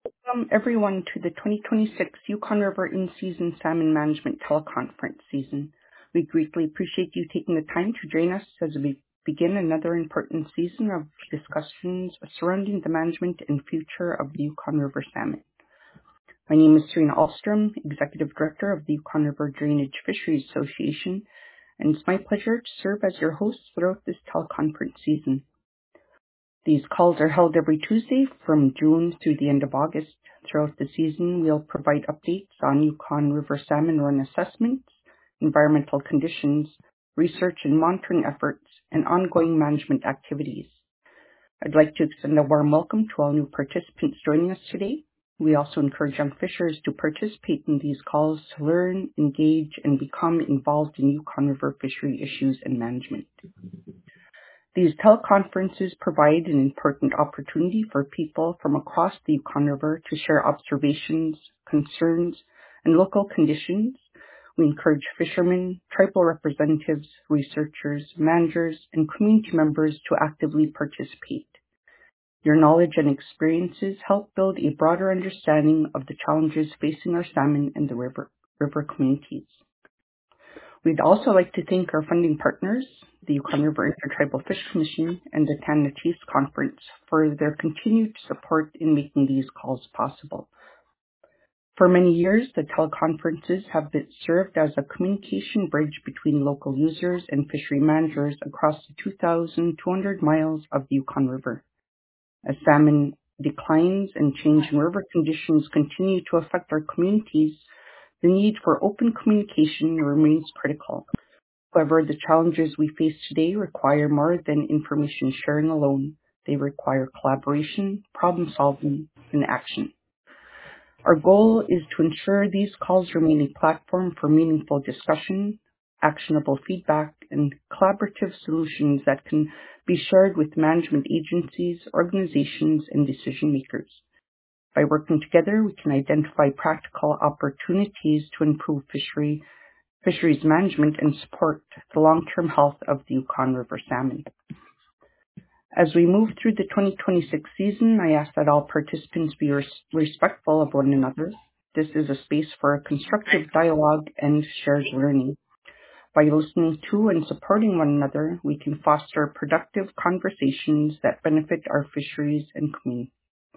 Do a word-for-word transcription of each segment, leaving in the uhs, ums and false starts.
Welcome everyone to the twenty twenty-six Yukon River In-Season Salmon Management Teleconference season. We greatly appreciate you taking the time to join us as we begin another important season of discussions surrounding the management and future of the Yukon River salmon. My name is Serena Ahlstrom, Executive Director of the Yukon River Drainage Fisheries Association, and it's my pleasure to serve as your host throughout this teleconference season. These calls are held every Tuesday from June through the end of August. Throughout the season, we'll provide updates on Yukon River salmon run assessments, environmental conditions, research and monitoring efforts, and ongoing management activities. I'd like to extend a warm welcome to all new participants joining us today. We also encourage young fishers to participate in these calls to learn, engage, and become involved in Yukon River fishery issues and management. These teleconferences provide an important opportunity for people from across the Yukon River to share observations, concerns, and local conditions. We encourage fishermen, tribal representatives, researchers, managers, and community members to actively participate. Your knowledge and experiences help build a broader understanding of the challenges facing our salmon and the river, river communities. We'd also like to thank our funding partners, the Yukon River Intertribal Fish Commission and the Canada Chiefs Conference, for their continued support in making these calls possible. For many years, the teleconferences have been served as a communication bridge between local users and fishery managers across the two thousand two hundred miles of the Yukon River. As salmon declines and changing river conditions continue to affect our communities, the need for open communication remains critical. However, the challenges we face today require more than information sharing alone. They require collaboration, problem solving, and action. Our goal is to ensure these calls remain a platform for meaningful discussion, actionable feedback, and collaborative solutions that can be shared with management agencies, organizations, and decision makers. By working together, we can identify practical opportunities to improve fishery, fisheries management and support the long-term health of the Yukon River salmon. As we move through the twenty twenty-six season, I ask that all participants be res- respectful of one another. This is a space for a constructive dialogue and shared learning. By listening to and supporting one another, we can foster productive conversations that benefit our fisheries and community.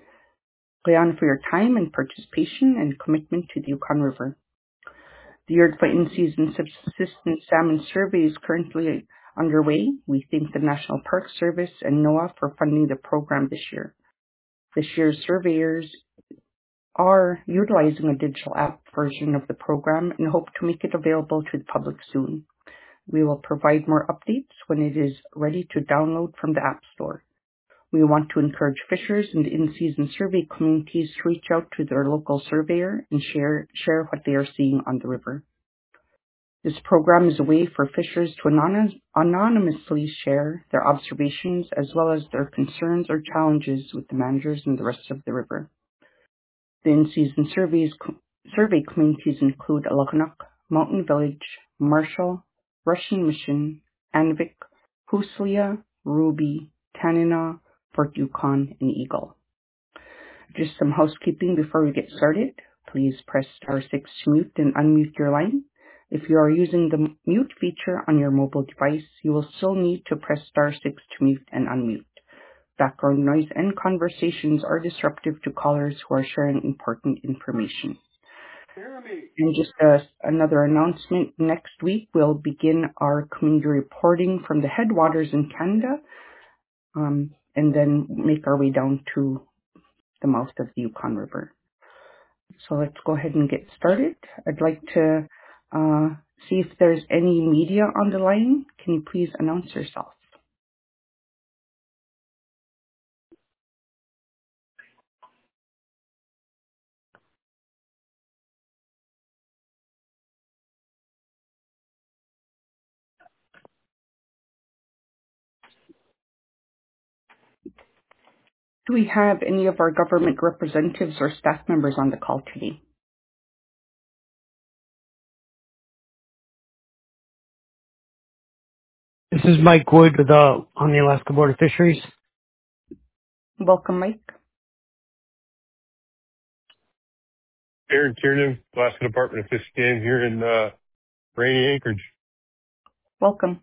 For your time and participation and commitment to the Yukon River. The Yardfa In-Season Subsistence Salmon Survey is currently underway. We thank the National Park Service and NOAA for funding the program this year. This year's surveyors are utilizing a digital app version of the program and hope to make it available to the public soon. We will provide more updates when it is ready to download from the App Store. We want to encourage fishers and in-season survey communities to reach out to their local surveyor and share, share what they are seeing on the river. This program is a way for fishers to anony- anonymously share their observations as well as their concerns or challenges with the managers and the rest of the river. The in-season surveys, survey communities include Algonuk, Mountain Village, Marshall, Russian Mission, Anvik, Huslia, Ruby, Tanina, Fort Yukon, and Eagle. Just some housekeeping before we get started. Please press star six to mute and unmute your line. If you are using the mute feature on your mobile device, you will still need to press star six to mute and unmute. Background noise and conversations are disruptive to callers who are sharing important information. And just uh, another announcement, next week we'll begin our community reporting from the headwaters in Canada. Um, and then make our way down to the mouth of the Yukon River. So let's go ahead and get started. I'd like to uh, see if there's any media on the line. Can you please announce yourself? Do we have any of our government representatives or staff members on the call today? This is Mike Wood with the on the Alaska Board of Fisheries. Welcome, Mike. Aaron Kiernan, Alaska Department of Fish and Game here in uh, rainy Anchorage. Welcome.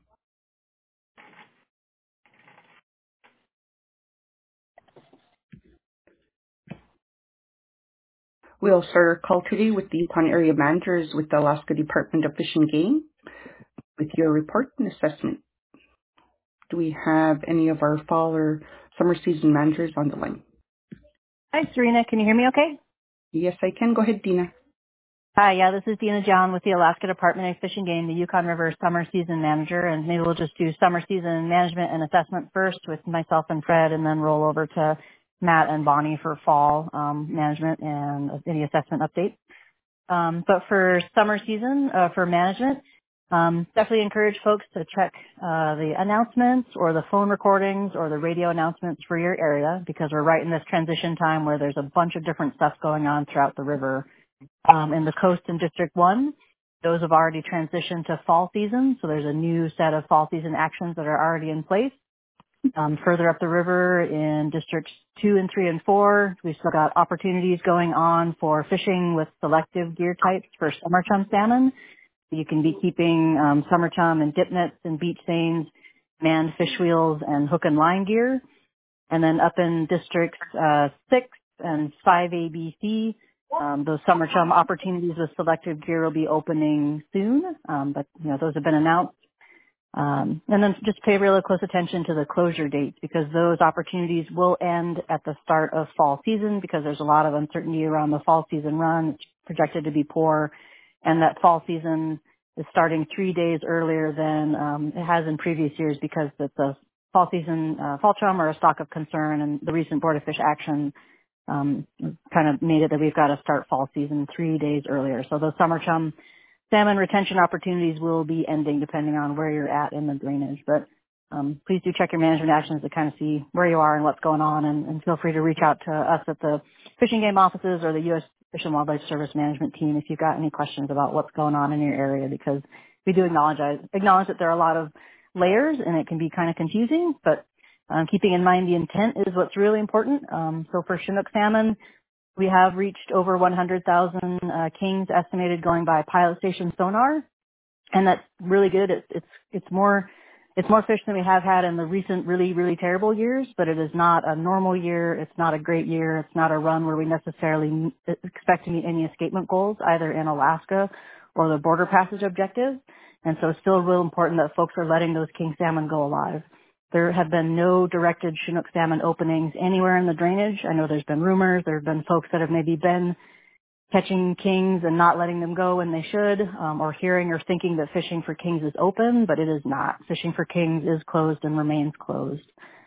We'll start our call today with the Yukon Area Managers with the Alaska Department of Fish and Game with your report and assessment. Do we have any of our fall or summer season managers on the line? Hi, Serena. Can you hear me okay? Yes, I can. Go ahead, Dina. Hi, yeah, this is Dina John with the Alaska Department of Fish and Game, the Yukon River Summer Season Manager, and maybe we'll just do summer season management and assessment first with myself and Fred, and then roll over to Matt and Bonnie for fall um, management and any assessment updates. Um, but for summer season, uh, for management, um, definitely encourage folks to check uh, the announcements or the phone recordings or the radio announcements for your area, because we're right in this transition time where there's a bunch of different stuff going on throughout the river. Um, in the coast in District one, those have already transitioned to fall season, so there's a new set of fall season actions that are already in place. Um, further up the river in Districts two and three and four, we've still got opportunities going on for fishing with selective gear types for summer chum salmon. You can be keeping um, summer chum and dip nets and beach seines, manned fish wheels, and hook and line gear. And then up in Districts uh, six and five A B C, um, those summer chum opportunities with selective gear will be opening soon, um, but you know those have been announced. Um, and then just pay really close attention to the closure dates, because those opportunities will end at the start of fall season, because there's a lot of uncertainty around the fall season run. It's projected to be poor, and that fall season is starting three days earlier than um, it has in previous years, because it's a fall season, uh, fall chum are a stock of concern, and the recent Board of Fish action um, kind of made it that we've got to start fall season three days earlier. So those summer chum salmon retention opportunities will be ending depending on where you're at in the drainage. But um, please do check your management actions to kind of see where you are and what's going on, and, and feel free to reach out to us at the Fish and Game offices or the U S Fish and Wildlife Service management team if you've got any questions about what's going on in your area, because we do acknowledge, I acknowledge that there are a lot of layers and it can be kind of confusing, but um, keeping in mind the intent is what's really important. Um, so for Chinook salmon, we have reached over one hundred thousand uh, kings estimated going by pilot station sonar, and that's really good. It's it's it's more it's more fish than we have had in the recent really really terrible years, but it is not a normal year. It's not a great year. It's not a run where we necessarily expect to meet any escapement goals either in Alaska or the border passage objective. And so it's still real important that folks are letting those king salmon go alive. There have been no directed Chinook salmon openings anywhere in the drainage. I know there's been rumors. There have been folks that have maybe been catching kings and not letting them go when they should, um, or hearing or thinking that fishing for kings is open, but it is not. Fishing for kings is closed and remains closed.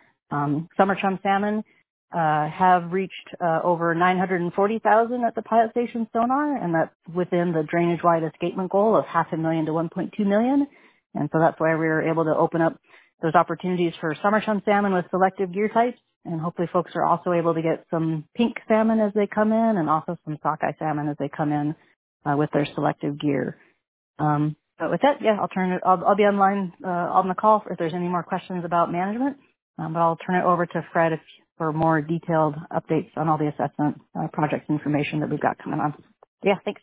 Um, summer chum salmon uh, have reached uh, over nine hundred forty thousand at the pilot station sonar, and that's within the drainage-wide escapement goal of half a million to one point two million. And so that's why we were able to open up those opportunities for summer chum salmon with selective gear types, and hopefully folks are also able to get some pink salmon as they come in, and also some sockeye salmon as they come in uh, with their selective gear. Um, but with that, yeah, I'll turn it. I'll, I'll be online uh, on the call if there's any more questions about management. Um, but I'll turn it over to Fred if, for more detailed updates on all the assessment uh, project information that we've got coming on. Yeah, thanks.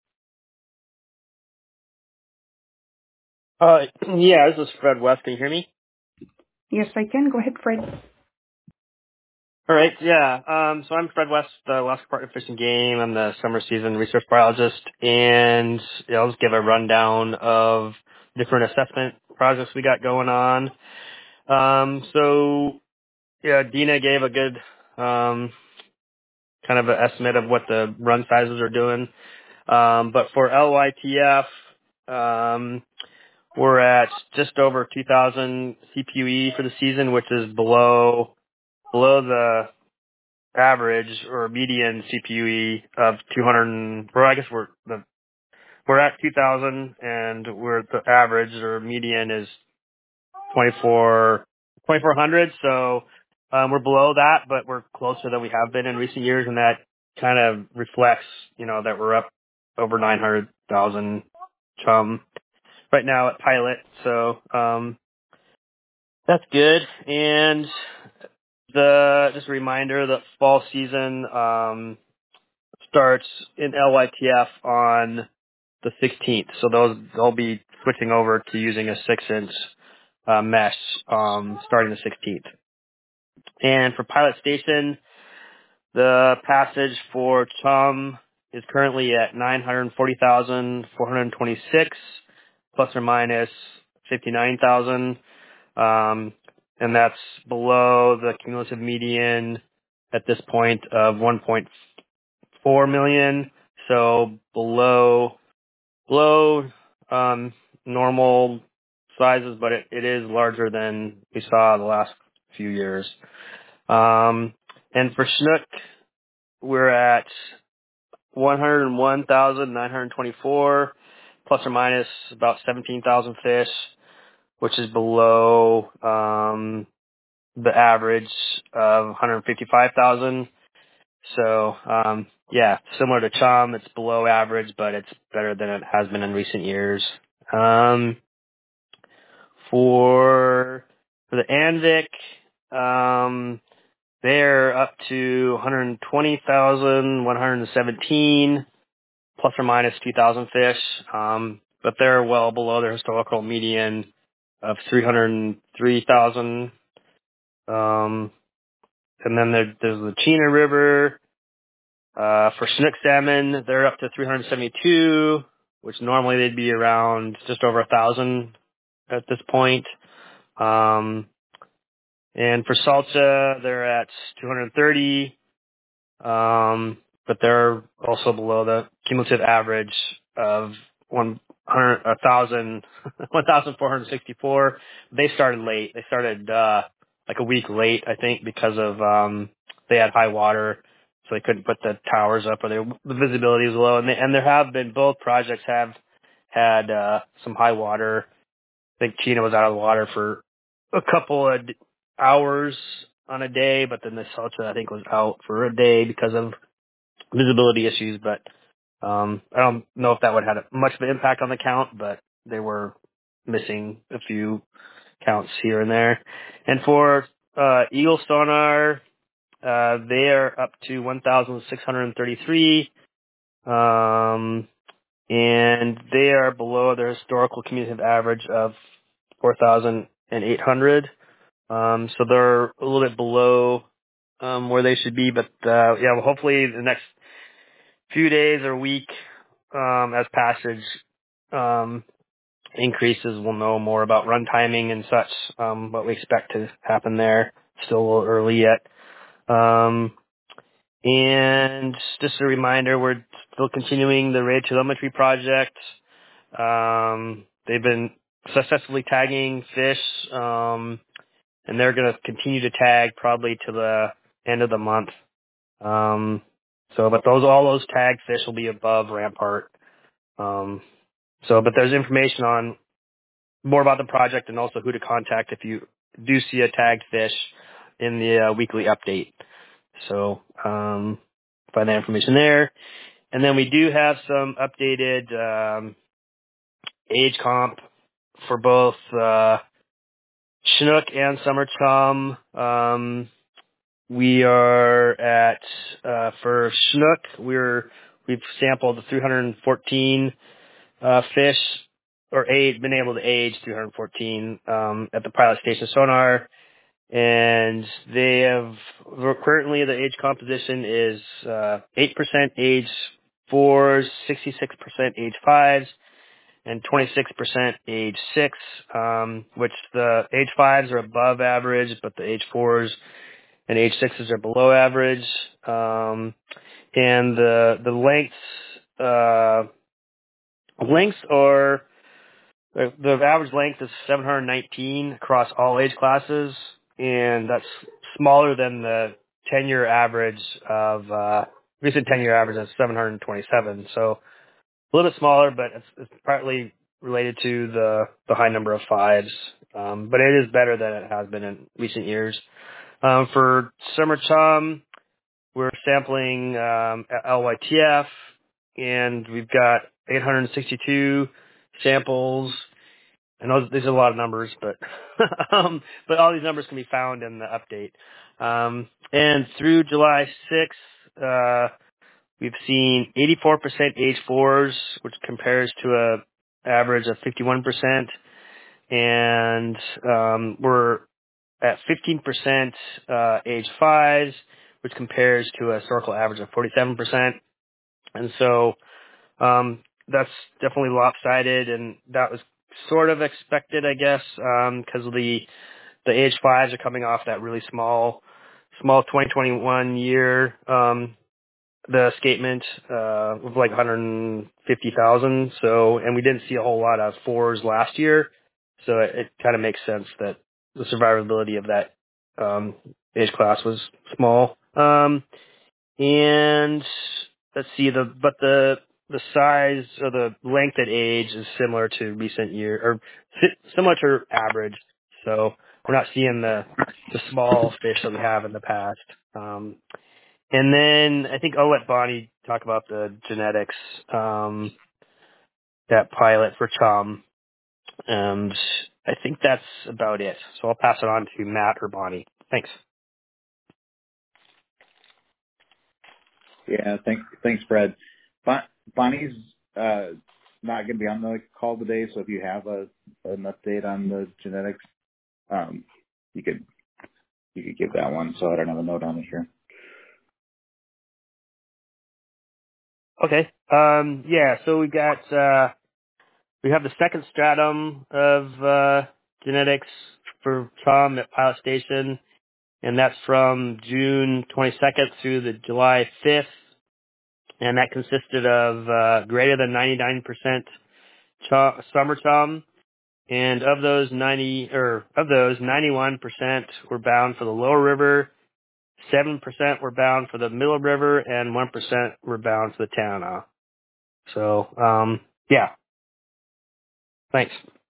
Uh, yeah, this is Fred West. Can you hear me? Yes, I can. Go ahead, Fred. All right, yeah. Um, so I'm Fred West, the Alaska Department of Fish and Game. I'm the summer season research biologist, and yeah, I'll just give a rundown of different assessment projects we got going on. Um, so, yeah, Dina gave a good um, kind of an estimate of what the run sizes are doing. Um, but for L Y T F, um, we're at just over two thousand C P U E for the season, which is below below the average or median C P U E of two hundred. Or I guess we're the we're at two thousand, and we're the average or median is twenty-four twenty-four hundred. So um, we're below that, but we're closer than we have been in recent years, and that kind of reflects, you know, that we're up over nine hundred thousand chum right now at pilot. So um, that's good. And the just a reminder that fall season um, starts in L Y T F on the sixteenth. So those they'll be switching over to using a six-inch uh, mesh um, starting the sixteenth. And for Pilot Station, the passage for chum is currently at nine hundred forty thousand four hundred twenty-six, plus or minus fifty-nine thousand, um, and that's below the cumulative median at this point of one point four million. So below below um, normal sizes, but it, it is larger than we saw the last few years. Um, and for Chinook, we're at one hundred one thousand nine hundred twenty-four, plus or minus about seventeen thousand fish, which is below um, the average of one hundred fifty-five thousand. So, um, yeah, similar to chum, it's below average, but it's better than it has been in recent years. Um, for for the Anvik, um, they're up to one hundred twenty thousand one hundred seventeen, plus or minus two thousand fish, um, but they're well below their historical median of three hundred three thousand. Um, and then there, there's the Chena River. Uh, for Chinook salmon, they're up to three hundred seventy-two, which normally they'd be around just over a thousand at this point. Um, and for Salsa, they're at two hundred thirty, um, but they're also below the cumulative average of one hundred, one thousand, one thousand four hundred sixty-four. They started late. They started uh, like a week late, I think, because of um, they had high water, so they couldn't put the towers up, or they, the visibility was low. And, they, and there have been both projects have had uh, some high water. I think Chena was out of the water for a couple of hours on a day, but then the Salsa, I think, was out for a day because of visibility issues. But um, I don't know if that would have had much of an impact on the count, but they were missing a few counts here and there. And for uh, Eagle Sonar, uh, they are up to one thousand six hundred thirty-three, um, and they are below their historical cumulative average of four thousand eight hundred. Um, so they're a little bit below um, where they should be, but uh, yeah, well, hopefully the next few days or week, um, as passage um, increases, we'll know more about run timing and such, um, what we expect to happen there. Still a little early yet. Um, and just a reminder, we're still continuing the radar telemetry project. Um, they've been successfully tagging fish, um, and they're going to continue to tag probably to the end of the month. Um, so, but those, all those tagged fish will be above Rampart. Um, so, but there's information on more about the project and also who to contact if you do see a tagged fish in the uh, weekly update. So, um, find that information there. And then we do have some updated, um, age comp for both, uh, Chinook and Summer Chum. Um, we are at, uh, for Chinook, we're, we've sampled the three hundred fourteen, uh, fish, or age, been able to age three hundred fourteen, um, at the Pilot Station Sonar. And they have, currently the age composition is, uh, eight percent age fours, sixty-six percent age fives, and twenty-six percent age six, um, which the age fives are above average, but the age fours and age sixes are below average. Um, and the, the lengths, uh, lengths are, the, the average length is seven hundred nineteen across all age classes, and that's smaller than the ten-year average of, uh, recent ten-year average is seven hundred twenty-seven. So a little bit smaller, but it's, it's partly related to the, the high number of fives. Um, but it is better than it has been in recent years. Um, for Summer Chum, we're sampling um, at L Y T F, and we've got eight hundred sixty-two samples. I know these are a lot of numbers, but um, but all these numbers can be found in the update. Um, and through July sixth, uh, We've seen eighty-four percent age fours, which compares to a average of fifty-one percent. And um, we're at fifteen percent uh, age fives, which compares to a historical average of forty-seven percent. And so um, that's definitely lopsided, and that was sort of expected, I guess, because of the the age fives are coming off that really small, small twenty twenty-one year. Um, the escapement uh, was like one hundred fifty thousand. So, and we didn't see a whole lot of fours last year. So it, it kind of makes sense that the survivability of that um, age class was small. Um, and let's see the, but the the size or the length at age is similar to recent year or si- similar to average. So we're not seeing the the small fish that we have in the past. Um, and then I think I'll let Bonnie talk about the genetics, um, that pilot for chum. And I think that's about it. So I'll pass it on to Matt or Bonnie. Thanks. Yeah, thanks, thanks, Fred. Bon- Bonnie's uh, not going to be on the call today, so if you have a an update on the genetics, um, you could you could give that one. So I don't have a note on it here. Okay. Um, yeah. So we got uh, we have the second stratum of uh, genetics for chum at Pilot Station, and that's from June twenty-second through the July fifth, and that consisted of uh, greater than ninety-nine percent chum, summer chum, and of those ninety or of those ninety-one percent were bound for the lower river, seven percent were bound for the middle river, and one percent were bound for the Tanana. So um, yeah, thanks.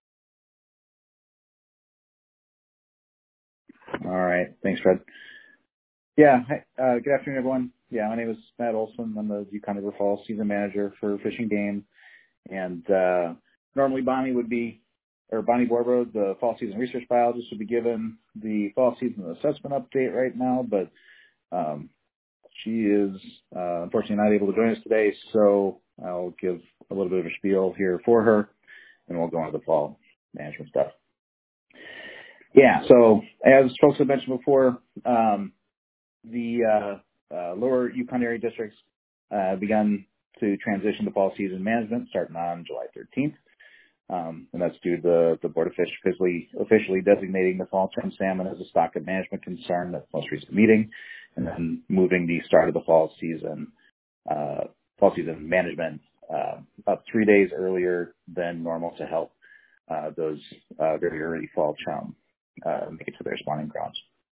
All right, thanks, Fred. Yeah, hi, uh, good afternoon, everyone. Yeah, my name is Matt Olson. I'm the Yukon River Falls season manager for Fish and Game, and uh, normally Bonnie would be, or Bonnie Borbo, the fall season research biologist, would be given the fall season assessment update right now, but um, she is uh, unfortunately not able to join us today, so I'll give a little bit of a spiel here for her, and we'll go on to the fall management stuff. Yeah, so as folks have mentioned before, um, the uh, uh, lower Yukon area districts uh, begun to transition to fall season management starting on July thirteenth. Um, and that's due to the, the Board of Fish officially, officially designating the fall chum salmon as a stock of management concern at the most recent meeting, and then moving the start of the fall season, uh, fall season management uh, up three days earlier than normal to help uh, those uh, very early fall chum uh, make it to their spawning grounds.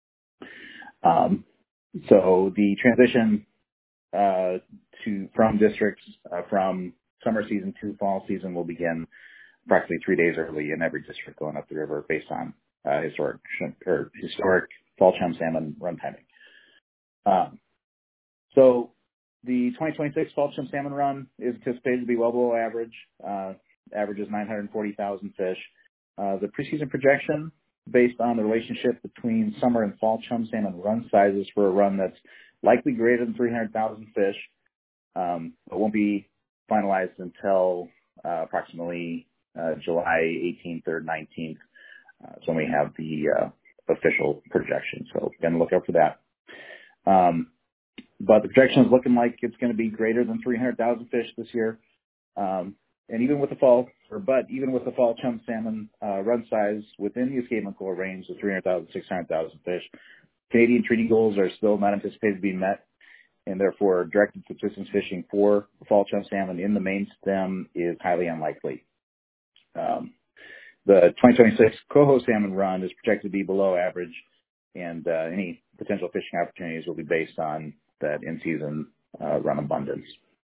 Um, so the transition uh, to from districts uh, from summer season to fall season will begin approximately three days early in every district going up the river based on uh, historic or historic fall chum salmon run timing. Um, so the twenty twenty-six fall chum salmon run is anticipated to be well below average. Uh, average is nine hundred forty thousand fish. Uh, the preseason projection based on the relationship between summer and fall chum salmon run sizes for a run that's likely greater than three hundred thousand fish, um, but won't be finalized until uh, approximately Uh, July eighteenth or nineteenth. Uh, is when we have the uh, official projection. So going to look out for that. Um, but the projection is looking like it's going to be greater than three hundred thousand fish this year. Um, and even with the fall, or but even with the fall chum salmon uh, run size within the escapement goal range of three hundred thousand, six hundred thousand fish, Canadian treaty goals are still not anticipated to be met. And therefore, directed subsistence fishing for fall chum salmon in the main stem is highly unlikely. Um, the twenty twenty-six coho salmon run is projected to be below average, and uh, any potential fishing opportunities will be based on that in-season uh, run abundance.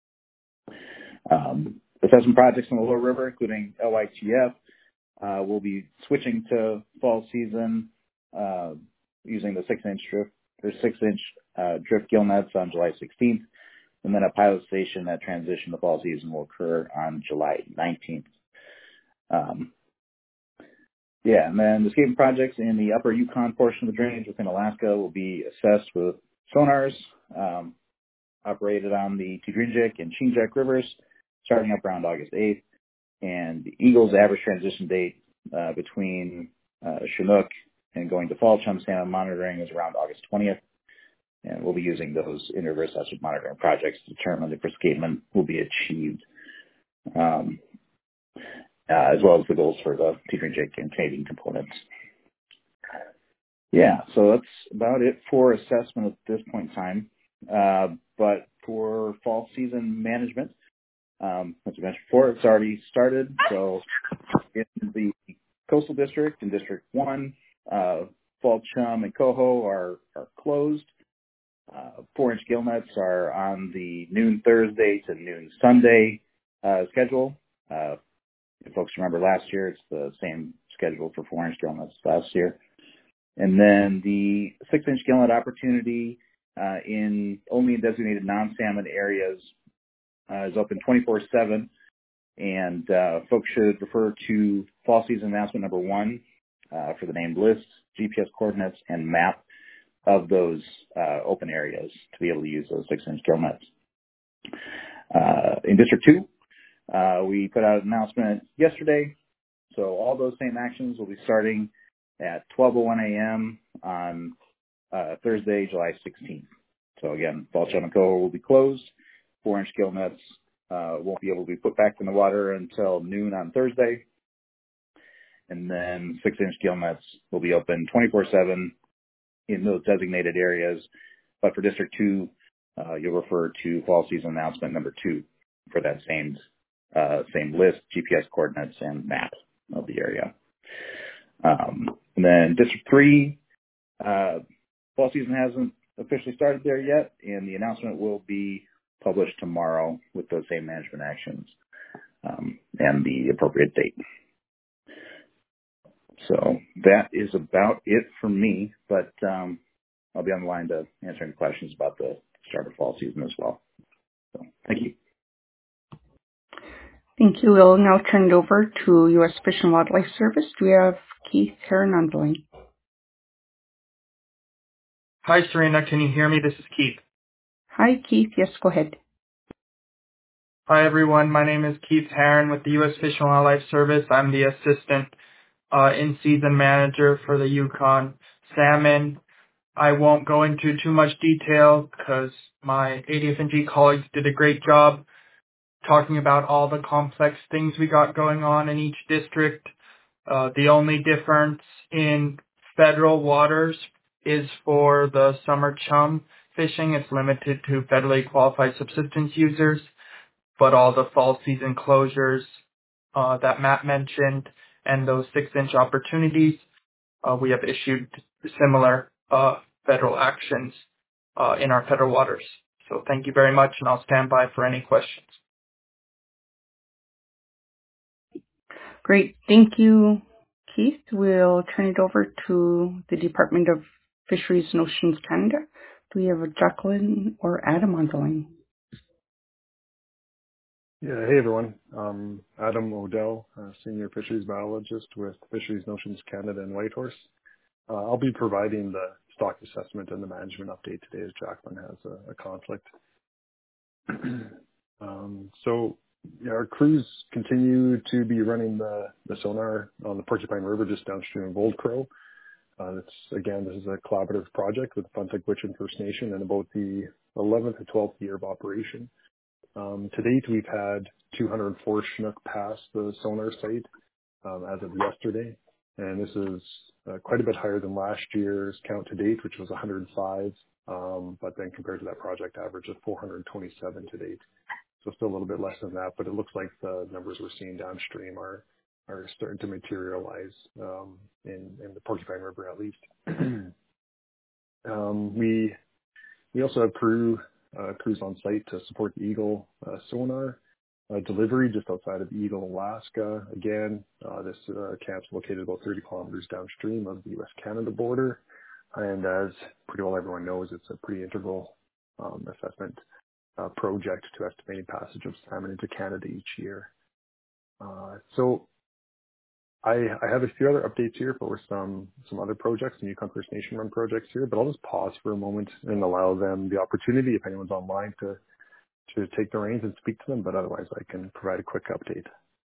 Um, assessment projects in the lower river, including L Y T F, uh, will be switching to fall season uh, using the six-inch drift or six-inch uh, drift gill nets on July sixteenth, and then a pilot station that transition to fall season will occur on July nineteenth. Um, yeah, and then the escapement projects in the upper Yukon portion of the drainage within Alaska will be assessed with sonars um, operated on the Tidrinjik and Chinjak rivers starting up around August eighth. And the Eagle's average transition date uh, between uh, Chinook and going to fall chum salmon monitoring is around August twentieth. And we'll be using those in-river assessment monitoring projects to determine if escapement will be achieved, um, uh, as well as the goals for the Tidrinjik and Canadian components. Yeah, so that's about it for assessment at this point in time. Uh, but for fall season management, um, as I mentioned before, it's already started. So in the Coastal District and District one, uh, fall chum and coho are, are closed. Uh, four-inch gill nets are on the noon Thursday to noon Sunday uh, schedule. Uh, if folks remember last year, it's the same schedule for four-inch gill nets last year. And then the six-inch gill net opportunity uh, in only in designated non-salmon areas uh, is open twenty-four seven. And uh, folks should refer to fall season announcement number one uh, for the named list, G P S coordinates, and map of those uh, open areas to be able to use those six-inch gill nets. Uh, in District two, uh, we put out an announcement yesterday. So all those same actions will be starting at twelve oh one a.m. on uh, Thursday, July sixteenth. So again, fall chum and coho will be closed. Four-inch gill nets uh, won't be able to be put back in the water until noon on Thursday. And then six-inch gill nets will be open twenty-four seven in those designated areas. But for District two, uh, you'll refer to fall season announcement number two for that same uh, same list, G P S coordinates, and map of the area. Um, and then District three, uh, fall season hasn't officially started there yet, and the announcement will be published tomorrow with those same management actions um, and the appropriate date. So that is about it for me, but um, I'll be on the line to answer any questions about the start of fall season as well. So thank you. Thank you. We'll now turn it over to U S Fish and Wildlife Service. Do we have Keith Heron on the line? Hi, Serena. Can you hear me? This is Keith. Hi, Keith. Yes, go ahead. Hi, everyone. My name is Keith Heron with the U S Fish and Wildlife Service. I'm the assistant uh, in-season manager for the Yukon salmon. I won't go into too much detail because my A D F N G colleagues did a great job talking about all the complex things we got going on in each district. Uh, the only difference in federal waters is for the summer chum fishing. It's limited to federally qualified subsistence users, but all the fall season closures uh, that Matt mentioned and those six-inch opportunities, uh, we have issued similar uh, federal actions uh, in our federal waters. So thank you very much, and I'll stand by for any questions. Great. Thank you, Keith. We'll turn it over to the Department of Fisheries and Oceans Canada. Do we have a Jacqueline or Adam on the line? Yeah, hey everyone. Um, Adam Odell, uh, Senior Fisheries Biologist with Fisheries and Oceans Canada and Whitehorse. Uh, I'll be providing the stock assessment and the management update today as Jacqueline has a, a conflict. um, so yeah, our crews continue to be running the, the sonar on the Porcupine River just downstream of Old Crow. Uh, it's, again, this is a collaborative project with Funtic-Witchin First Nation and about the eleventh or twelfth year of operation. Um, to date, we've had two hundred four Chinook pass the sonar site um, as of yesterday, and this is uh, quite a bit higher than last year's count to date, which was one hundred five, um, but then compared to that project average of four hundred twenty-seven to date. So still a little bit less than that, but it looks like the numbers we're seeing downstream are are starting to materialize um, in, in the Porcupine River at least. um, we we also have crew uh, crews on site to support the Eagle uh, sonar uh, delivery just outside of Eagle, Alaska. Again, uh, this uh, camp's located about thirty kilometers downstream of the U S Canada border, and as pretty well everyone knows, it's a pretty integral um, assessment uh, project to estimating passage of salmon into Canada each year. Uh, so I, I have a few other updates here for some some other projects, some Yukon First Nation run projects here, but I'll just pause for a moment and allow them the opportunity, if anyone's online, to to take the reins and speak to them. But otherwise, I can provide a quick update.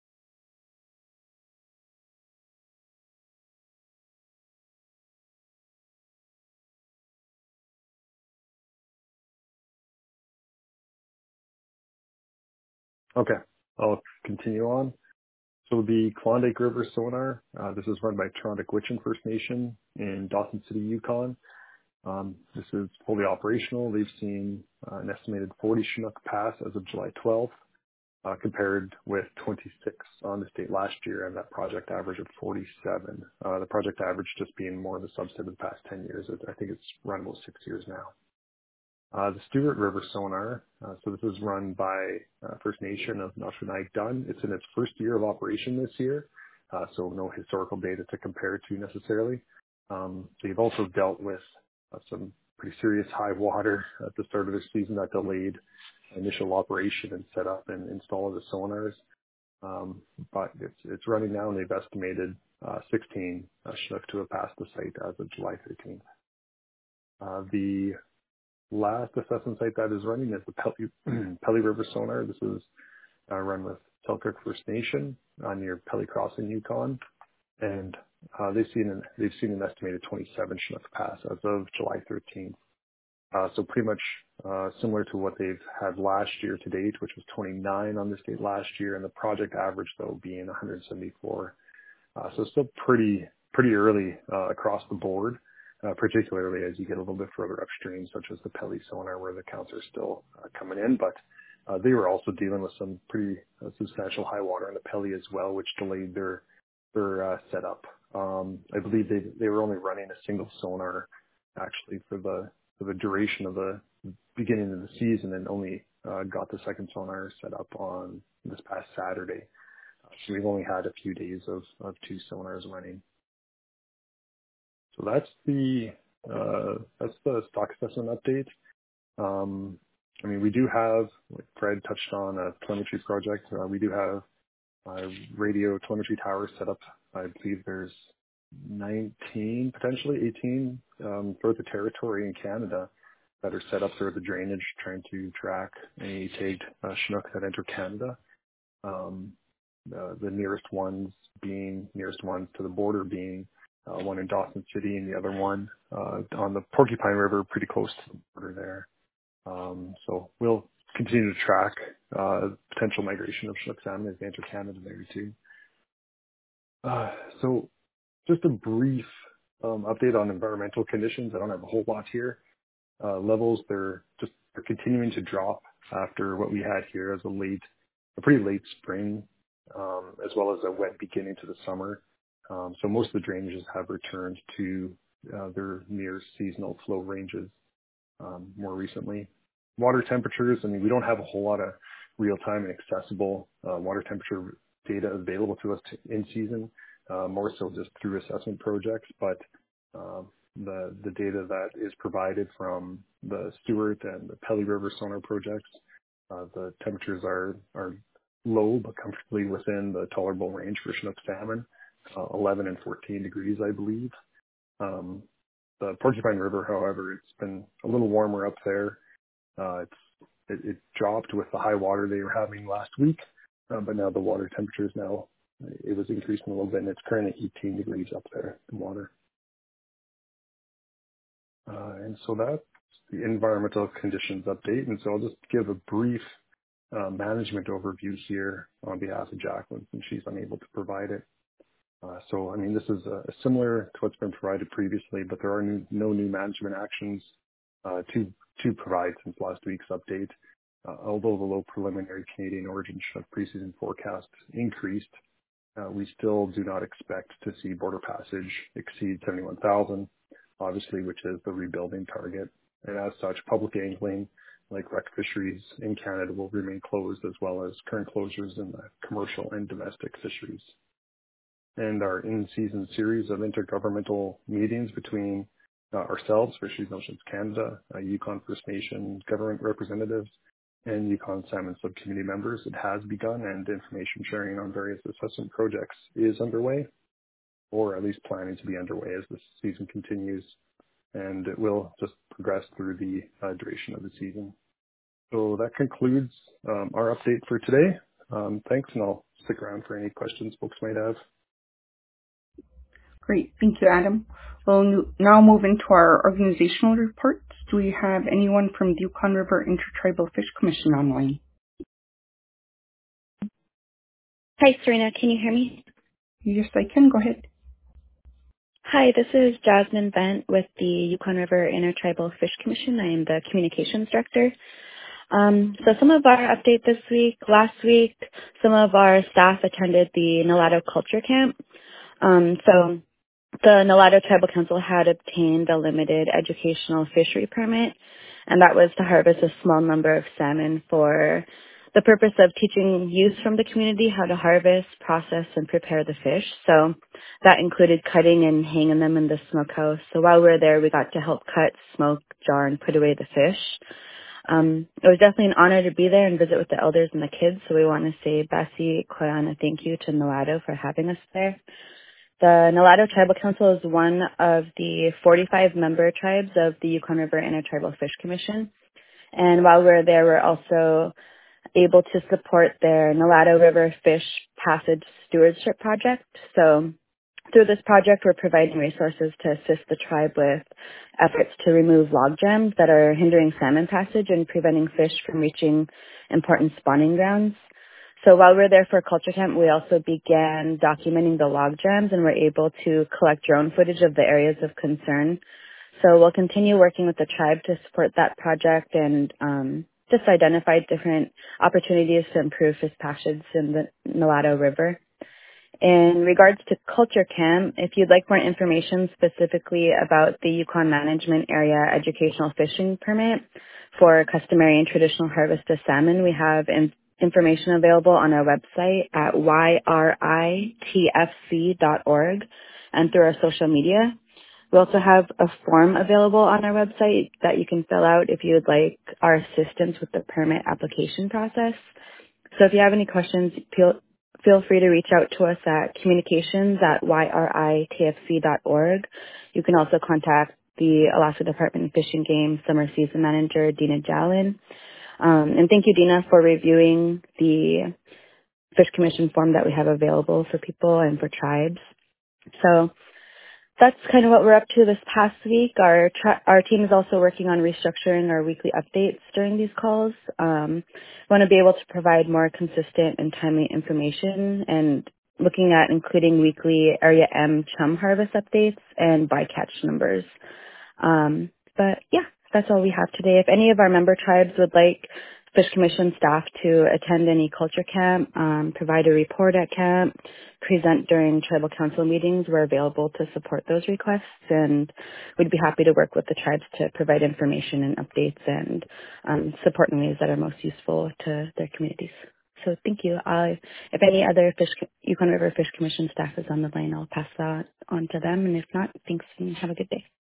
Okay, I'll continue on. So the Klondike River Sonar, uh, this is run by Toronto-Gwich'in First Nation in Dawson City, Yukon. Um, this is fully operational. They've seen uh, an estimated forty Chinook pass as of July twelfth, uh, compared with twenty-six on this date last year, and that project average of forty-seven. Uh, the project average just being more of a subset of the past ten years. I think it's run about six years now. Uh, the Stewart River Sonar, uh, so this is run by uh, First Nation of Nashunaig Dun. It's in its first year of operation this year, uh, so no historical data to compare to necessarily. Um, they've also dealt with uh, some pretty serious high water at the start of their season that delayed initial operation and setup and install of the sonars. Um, but it's, it's running now, and they've estimated uh, sixteen uh, Chinook to have passed the site as of July thirteenth. Uh, the last assessment site that is running is the Pelly, Pelly River Sonar. This is uh, run with Selkirk First Nation uh, near Pelly Crossing, Yukon, and uh, they've seen an they've seen an estimated twenty-seven Chinook pass as of July thirteenth. Uh, so pretty much uh, similar to what they've had last year to date, which was twenty-nine on this date last year, and the project average though being one hundred seventy-four. Uh, so still pretty pretty early uh, across the board. Uh, particularly as you get a little bit further upstream, such as the Pelly Sonar, where the counts are still uh, coming in. But uh, they were also dealing with some pretty uh, substantial high water in the Pelly as well, which delayed their their uh, setup. Um, I believe they they were only running a single sonar actually for the for the duration of the beginning of the season, and only uh, got the second sonar set up on this past Saturday. So we've only had a few days of, of two sonars running. So that's the uh, that's the stock assessment update. Um, I mean, we do have, like Fred touched on, a telemetry project. Uh, we do have uh, radio telemetry towers set up. I believe there's nineteen, potentially eighteen, um, throughout the territory in Canada that are set up throughout the drainage, trying to track any tagged uh, Chinook that enter Canada. Um, uh, the nearest ones being nearest ones to the border being Uh, one in Dawson City and the other one uh, on the Porcupine River, pretty close to the border there. Um, so we'll continue to track uh, potential migration of Chinook salmon as they enter Canada there too. Uh, so just a brief um, update on environmental conditions. I don't have a whole lot here. Uh, levels, they're just they're continuing to drop after what we had here as a late, a pretty late spring, um, as well as a wet beginning to the summer. Um, so most of the drainages have returned to uh, their near seasonal flow ranges um, more recently. Water temperatures, I mean, we don't have a whole lot of real-time and accessible uh, water temperature data available to us to, in season, uh, more so just through assessment projects, but um, the, the data that is provided from the Stewart and the Pelly River sonar projects, uh, the temperatures are, are low but comfortably within the tolerable range for Chinook salmon. Uh, eleven and fourteen degrees, I believe. Um, the Porcupine River, however, it's been a little warmer up there. Uh, it's, it, it dropped with the high water they were having last week, uh, but now the water temperature is now, it was increasing a little bit, and it's currently eighteen degrees up there, the water. Uh, and so that's the environmental conditions update. And so I'll just give a brief uh, management overview here on behalf of Jacqueline, since she's unable to provide it. Uh, so, I mean, this is uh, similar to what's been provided previously, but there are new, no new management actions uh, to to provide since last week's update. Uh, although the low preliminary Canadian origin Chinook preseason forecast increased, uh, we still do not expect to see border passage exceed seventy-one thousand, obviously, which is the rebuilding target. And as such, public angling, like rec fisheries in Canada, will remain closed, as well as current closures in the commercial and domestic fisheries. And our in-season series of intergovernmental meetings between uh, ourselves, Fisheries Notions Canada, uh, Yukon First Nation government representatives, and Yukon Salmon Subcommittee members, it has begun, and information sharing on various assessment projects is underway. or at least planning to be underway as the season continues, and it will just progress through the uh, duration of the season. So that concludes um, our update for today. Um, thanks, and I'll stick around for any questions folks might have. Great. Thank you, Adam. We'll now move into our organizational reports. Do we have anyone from the Yukon River Intertribal Fish Commission online? Hi, Serena. Can you hear me? Yes, I can. Go ahead. Hi, this is Jasmine Bent with the Yukon River Intertribal Fish Commission. I am the Communications Director. Um, so some of our update this week, last week, some of our staff attended the Nolato Culture Camp. Um, so the Nolato Tribal Council had obtained a limited educational fishery permit, and that was to harvest a small number of salmon for the purpose of teaching youth from the community how to harvest, process, and prepare the fish. So that included cutting and hanging them in the smokehouse. So while we were there, we got to help cut, smoke, jar, and put away the fish. Um, it was definitely an honor to be there and visit with the elders and the kids. So we want to say Bessie, Koyana, thank you to Nolato for having us there. The Nolato Tribal Council is one of the forty-five member tribes of the Yukon River Intertribal Fish Commission. And while we were there, we're also able to support their Nolato River Fish Passage Stewardship Project. So through this project, we're providing resources to assist the tribe with efforts to remove log jams that are hindering salmon passage and preventing fish from reaching important spawning grounds. So while we were there for Culture Camp, we also began documenting the log jams and were able to collect drone footage of the areas of concern. So we'll continue working with the tribe to support that project and um, just identify different opportunities to improve fish passage in the Nolato River. In regards to Culture Camp, if you'd like more information specifically about the Yukon Management Area Educational Fishing Permit for customary and traditional harvest of salmon, we have in- information available on our website at y r i t f c dot org and through our social media. We also have a form available on our website that you can fill out if you would like our assistance with the permit application process. So if you have any questions, feel, feel free to reach out to us at communications at y r i t f c dot org. You can also contact the Alaska Department of Fish and Game Summer Season Manager, Dina Jallin. Um, and thank you, Dina, for reviewing the Fish Commission form that we have available for people and for tribes. So that's kind of what we're up to this past week. Our tra- our team is also working on restructuring our weekly updates during these calls. Um, we want to be able to provide more consistent and timely information and looking at including weekly Area M chum harvest updates and bycatch numbers. Um, but yeah, that's all we have today. If any of our member tribes would like Fish Commission staff to attend any culture camp, um, provide a report at camp, present during tribal council meetings, we're available to support those requests, and we'd be happy to work with the tribes to provide information and updates and um, support in ways that are most useful to their communities. So thank you. I, if any other Fish, Yukon River Fish Commission staff is on the line, I'll pass that on to them, and if not, thanks and have a good day.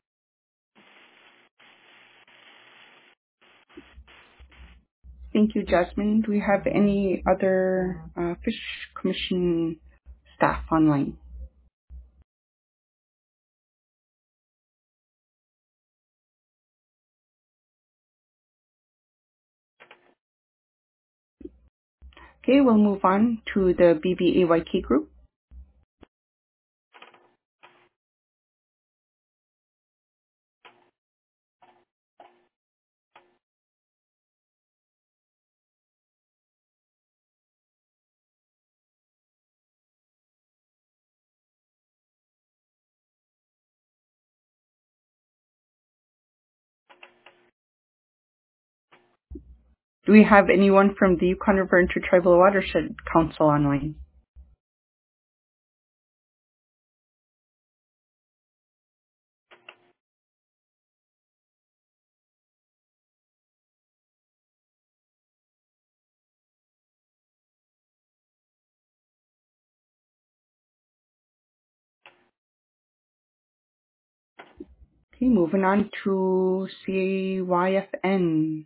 Thank you, Jasmine. Do we have any other uh, Fish Commission staff online? Okay, we'll move on to the B B A Y K group. Do we have anyone from the Yukon River Intertribal Watershed Council online? Okay, moving on to C A Y F N.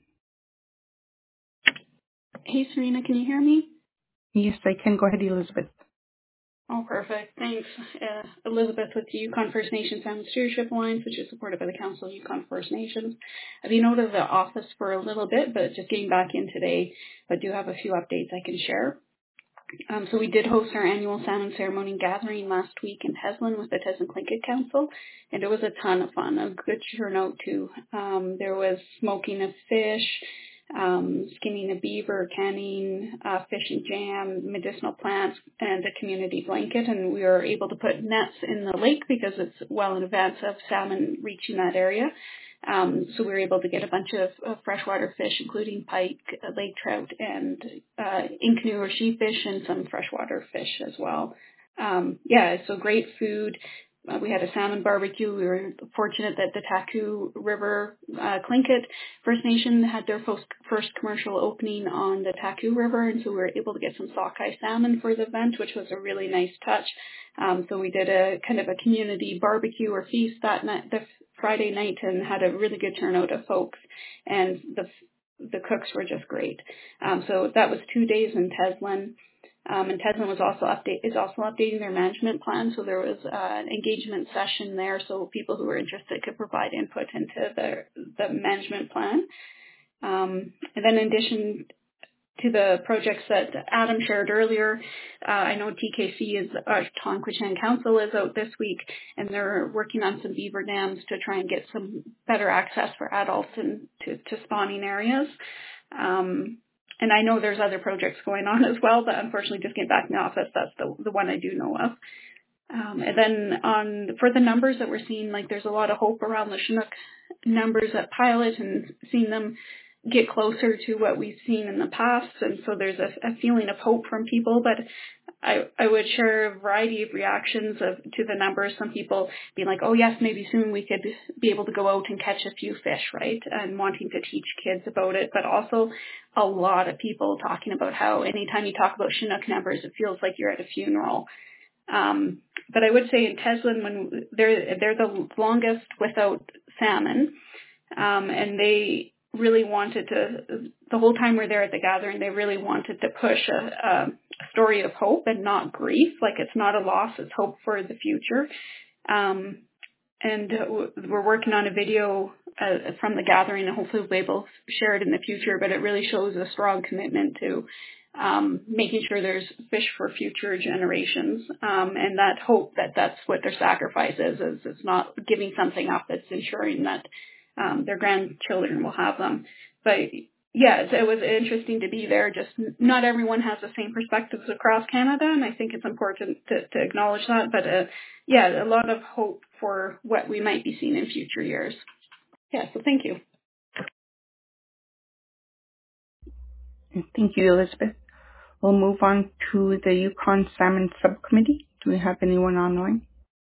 Hey, Serena, can you hear me? Yes, I can. Go ahead, Elizabeth. Oh, perfect. Thanks. Uh, Elizabeth with the Yukon First Nations Salmon Stewardship Alliance, which is supported by the Council of Yukon First Nations. I've been out of the office for a little bit, but just getting back in today, but do have a few updates I can share. Um, so we did host our annual salmon ceremony gathering last week in Teslin with the Teslin Tlingit Council, and it was a ton of fun, a good turnout too. Um, there was smoking of fish, um, skinning a beaver, canning uh, fish and jam, medicinal plants, and a community blanket, and we were able to put nets in the lake because it's well in advance of salmon reaching that area. Um, so we were able to get a bunch of, of freshwater fish, including pike, uh, lake trout, and uh, inknu or sheefish, and some freshwater fish as well. Um, yeah, so great food. Uh, we had a salmon barbecue. We were fortunate that the Taku River uh, Tlingit First Nation had their first, first commercial opening on the Taku River, and so we were able to get some sockeye salmon for the event, which was a really nice touch. Um, so we did a kind of a community barbecue or feast that night, the Friday night, and had a really good turnout of folks, and the the cooks were just great. Um, so that was two days in Teslin. Um, and Teslin was also update is also updating their management plan, so there was uh, an engagement session there, so people who were interested could provide input into the the management plan. Um, and then in addition to the projects that Adam shared earlier, uh, I know T K C is uh, Tonquichan Council is out this week, and they're working on some beaver dams to try and get some better access for adults and to, to spawning areas. Um, And I know there's other projects going on as well, but unfortunately just getting back in the office, that's the, the one I do know of. Um, and then on for the numbers that we're seeing, like there's a lot of hope around the Chinook numbers at Pilot and seeing them get closer to what we've seen in the past. And so there's a, a feeling of hope from people, but I, I would share a variety of reactions of, to the numbers. Some people being like, oh yes, maybe soon we could be able to go out and catch a few fish, right? And wanting to teach kids about it, but also a lot of people talking about how anytime you talk about Chinook numbers, it feels like you're at a funeral. Um, but I would say in Teslin, when they're, they're the longest without salmon, um, and they really wanted to, the whole time we're there at the gathering, they really wanted to push a, a story of hope and not grief. Like it's not a loss, it's hope for the future. Um, and we're working on a video uh, from the gathering, and hopefully we'll be able to share it in the future, but it really shows a strong commitment to um, making sure there's fish for future generations, um, and that hope that that's what their sacrifice is, is it's not giving something up, it's ensuring that um, their grandchildren will have them. But yeah, it was interesting to be there. Just not everyone has the same perspectives across Canada, and I think it's important to, to acknowledge that. But uh, yeah, a lot of hope for what we might be seeing in future years. Yeah, so thank you. Thank you, Elizabeth. We'll move on to the Yukon Salmon Subcommittee. Do we have anyone online?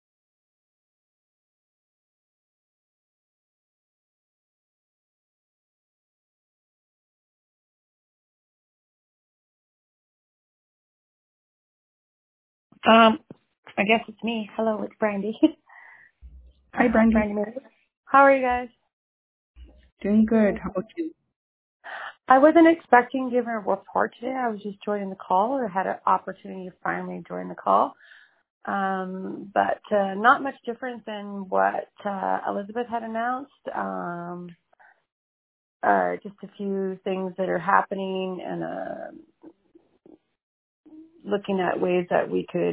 Um, I guess it's me. Hello, it's Brandy. Hi, Brandy. Brandy. How are you guys? Doing good. How about you? I wasn't expecting to give a report today. I was just joining the call. I had an opportunity to finally join the call. Um, but uh, not much different than what uh, Elizabeth had announced. Um, uh, just a few things that are happening and uh, looking at ways that we could.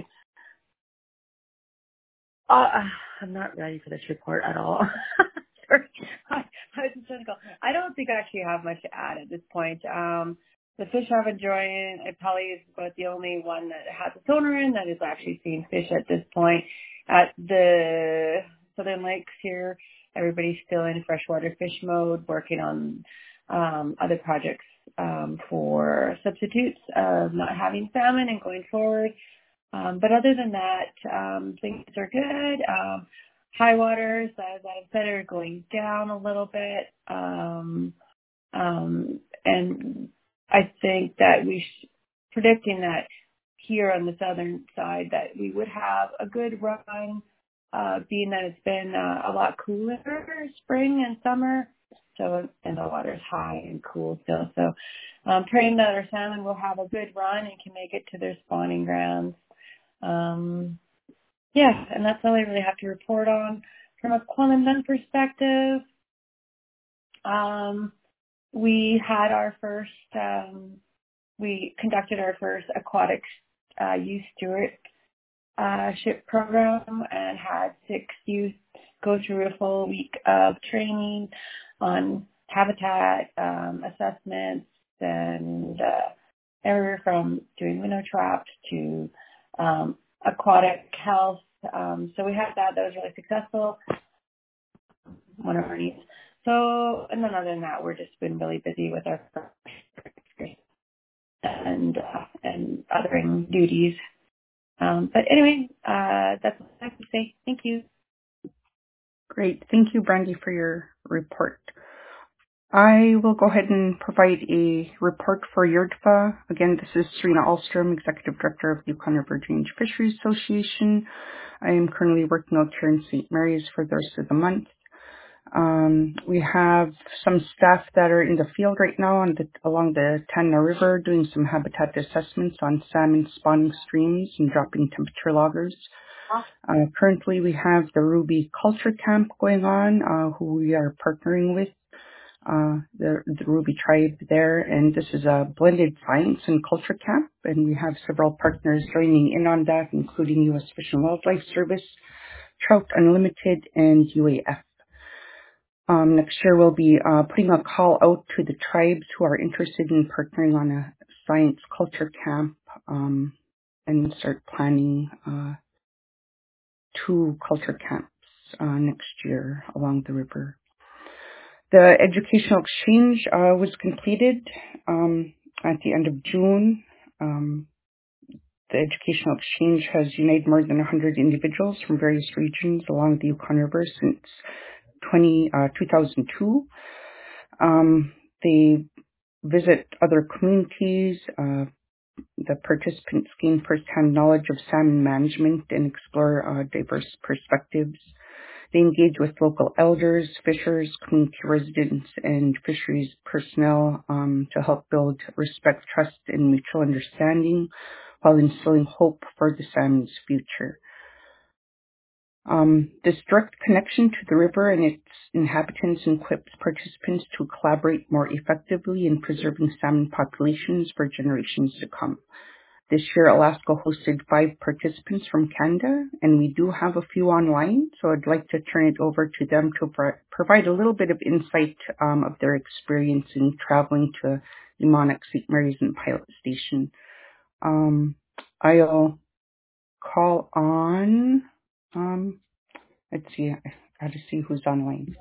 Uh, I'm not ready for this report at all. Sorry. I, I was just cynical. I don't think I actually have much to add at this point. Um, the fish haven't joined. It probably is about the only one that has a sonar in that is actually seeing fish at this point. At the Southern Lakes here, everybody's still in freshwater fish mode, working on um, other projects um, for substitutes of not having salmon and going forward. Um, but other than that, um, things are good. Um, high waters, as I've said, are going down a little bit. Um, um, and I think that we sh- predicting that here on the southern side that we would have a good run, uh, being that it's been uh, a lot cooler spring and summer. So, and the water's high and cool still. So, um, praying that our salmon will have a good run and can make it to their spawning grounds. Um, yeah, and that's all I really have to report on. From a Kwalendon perspective, um, we had our first, um, we conducted our first aquatic uh, youth stewardship program and had six youth go through a full week of training on habitat um, assessments and uh, everywhere from doing minnow traps to um, aquatic health. Um, so we had that. That was really successful. One of our needs. So, and then other than that, we're just been really busy with our and uh, and othering duties. Um, but anyway, uh, that's what I have to say. Thank you. Great. Thank you, Brandy, for your report. I will go ahead and provide a report for Y R D F A. Again, this is Serena Alstrom, Executive Director of the Yukon River Drainage Fisheries Association. I am currently working out here in Saint Mary's for the rest of the month. Um, we have some staff that are in the field right now on the, along the Tanana River doing some habitat assessments on salmon spawning streams and dropping temperature loggers. Uh, currently, we have the Ruby Culture Camp going on, uh, who we are partnering with, uh, the, the Ruby tribe there. And this is a blended science and culture camp, and we have several partners joining in on that, including U S Fish and Wildlife Service, Trout Unlimited, and U A F. Um, next year, we'll be uh, putting a call out to the tribes who are interested in partnering on a science culture camp um, and start planning uh, two culture camps uh, next year along the river. The educational exchange uh, was completed um, at the end of June. Um, the educational exchange has united more than one hundred individuals from various regions along the Yukon River since twenty, uh, two thousand two. Um, they visit other communities. Uh, the participants gain first-hand knowledge of salmon management and explore uh, diverse perspectives. They engage with local elders, fishers, community residents, and fisheries personnel um, to help build respect, trust, and mutual understanding while instilling hope for the salmon's future. Um, this direct connection to the river and its inhabitants equips participants to collaborate more effectively in preserving salmon populations for generations to come. This year, Alaska hosted five participants from Canada, and we do have a few online, so I'd like to turn it over to them to pro- provide a little bit of insight um, of their experience in traveling to Umanak, Saint Mary's, and Pilot Station. Um, I'll call on... Um, let's see, I got to see who's online.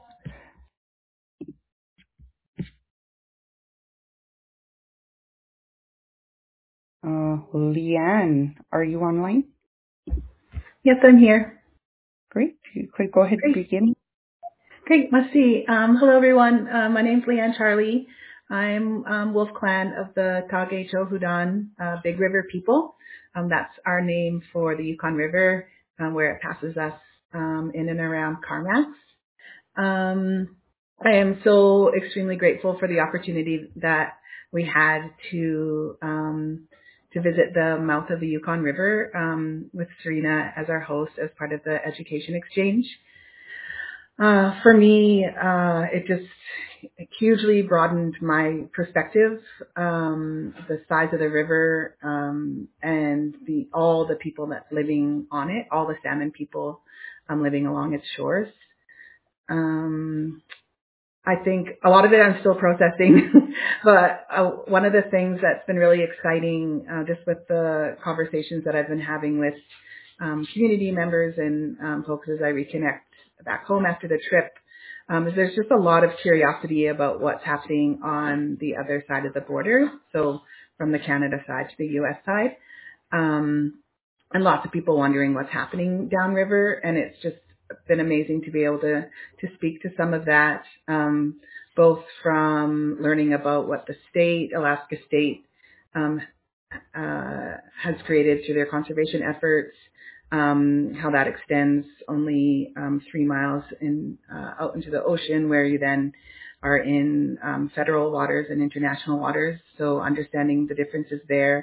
Uh, Leanne, are you online? Yes, I'm here. Great. You could go ahead Great. and begin. Great. Let's see. Um, hello, everyone. Uh, my name's Leanne Charlie. I'm um, Wolf Clan of the Tage Chohudan uh, Big River people. Um, that's our name for the Yukon River, um, where it passes us um, in and around Carmacks. Um, I am so extremely grateful for the opportunity that we had to um, to visit the mouth of the Yukon River um, with Serena as our host as part of the education exchange. Uh, for me, uh, it just hugely broadened my perspective, um, the size of the river, um, and the all the people that's living on it, all the salmon people um, living along its shores. Um, I think a lot of it I'm still processing, but uh, one of the things that's been really exciting, uh, just with the conversations that I've been having with um, community members and um, folks as I reconnect back home after the trip, um, is there's just a lot of curiosity about what's happening on the other side of the border. So from the Canada side to the U S side, um, and lots of people wondering what's happening downriver, and it's just been amazing to be able to to speak to some of that, um, both from learning about what the state, Alaska State, um, uh, has created through their conservation efforts, um, how that extends only um, three miles in uh, out into the ocean, where you then are in um, federal waters and international waters. So understanding the differences there.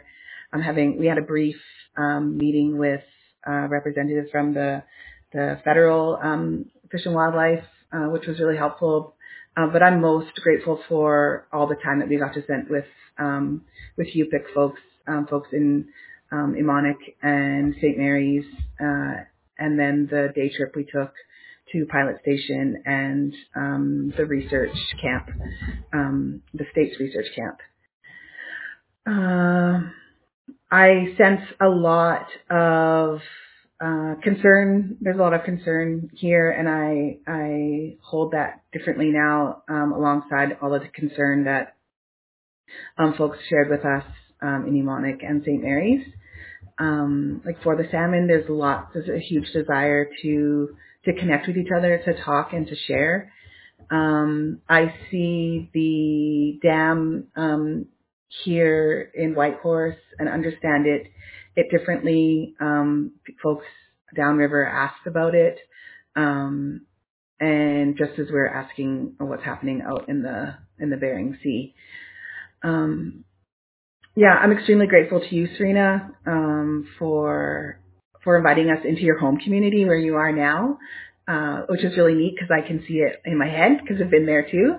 I'm having, we had a brief um, meeting with uh, representatives from the, the federal um, Fish and Wildlife, uh, which was really helpful. Uh, but I'm most grateful for all the time that we got to spend with um, with U P I C folks, um, folks in um, Immonik and Saint Mary's, uh, and then the day trip we took to Pilot Station and um, the research camp, um, the state's research camp. Uh, I sense a lot of uh, concern. There's a lot of concern here, and I I hold that differently now, um, alongside all of the concern that um, folks shared with us um, in Immonik and Saint Mary's. Um, like for the salmon, there's a lot, there's a huge desire to to connect with each other, to talk and to share. Um, I see the dam um, here in Whitehorse and understand it it differently. Um, folks downriver asked about it, um, and just as we're asking what's happening out in the in the Bering Sea. Um, yeah, I'm extremely grateful to you, Serena, um, for for inviting us into your home community where you are now, uh, which is really neat because I can see it in my head because I've been there too.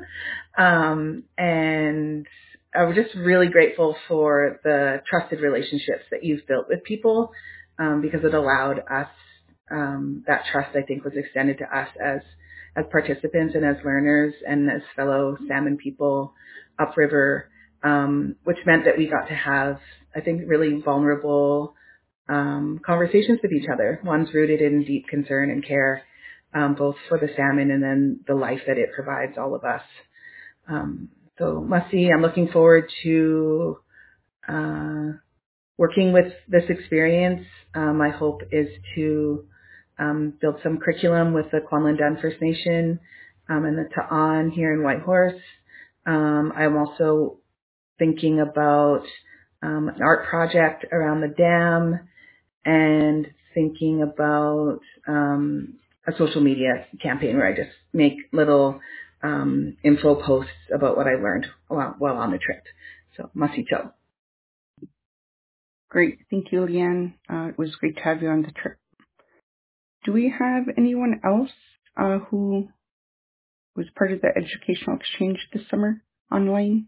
Um, and I'm just really grateful for the trusted relationships that you've built with people, um, because it allowed us, um, that trust I think was extended to us as as participants and as learners and as fellow salmon people upriver. Um, which meant that we got to have, I think, really vulnerable um, conversations with each other. One's rooted in deep concern and care, um, both for the salmon and then the life that it provides all of us. Um, so, Mussy, I'm looking forward to uh, working with this experience. Um, my hope is to um, build some curriculum with the Kwanlin Dun First Nation um, and the Ta'an here in Whitehorse. Um, I'm also thinking about um, an art project around the dam and thinking about um, a social media campaign where I just make little um, info posts about what I learned while, while on the trip. So, masito. Great. Thank you, Leanne. Uh, it was great to have you on the trip. Do we have anyone else uh, who was part of the educational exchange this summer online?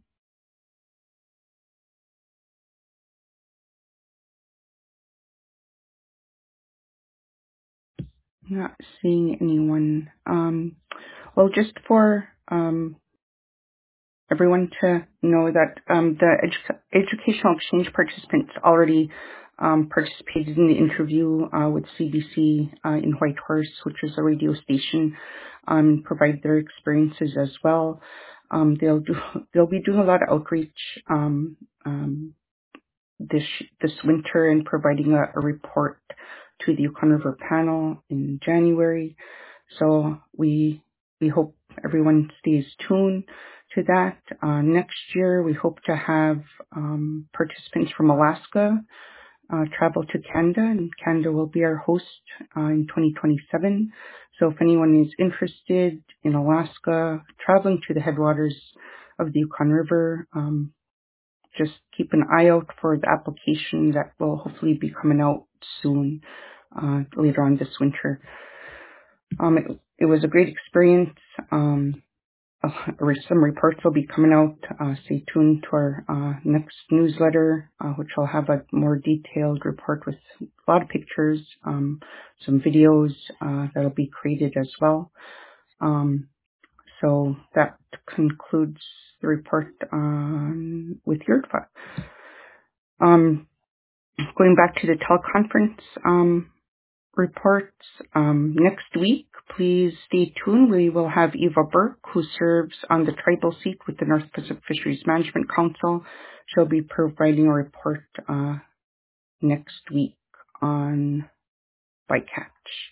Not seeing anyone. Um, well, just for um, everyone to know that um, the edu- educational exchange participants already um, participated in the interview uh, with C B C uh, in Whitehorse, which is a radio station, um, provide their experiences as well. Um, they'll do. They'll be doing a lot of outreach um, um, this this winter and providing a, a report to the Yukon River panel in January. So we we hope everyone stays tuned to that. Uh, next year, we hope to have um, participants from Alaska uh, travel to Canada, and Canada will be our host uh, in twenty twenty-seven. So if anyone is interested in Alaska, traveling to the headwaters of the Yukon River, um, just keep an eye out for the application that will hopefully be coming out soon, uh, later on this winter. Um, it, it was a great experience. Um, uh, some reports will be coming out. Uh, stay tuned to our uh, next newsletter, uh, which will have a more detailed report with a lot of pictures, um, some videos uh, that'll be created as well. Um, so that concludes the report on with Y R D F A. Um, going back to the teleconference um, reports, um, next week, please stay tuned. We will have Eva Burke, who serves on the tribal seat with the North Pacific Fisheries Management Council. She'll be providing a report uh, next week on bycatch.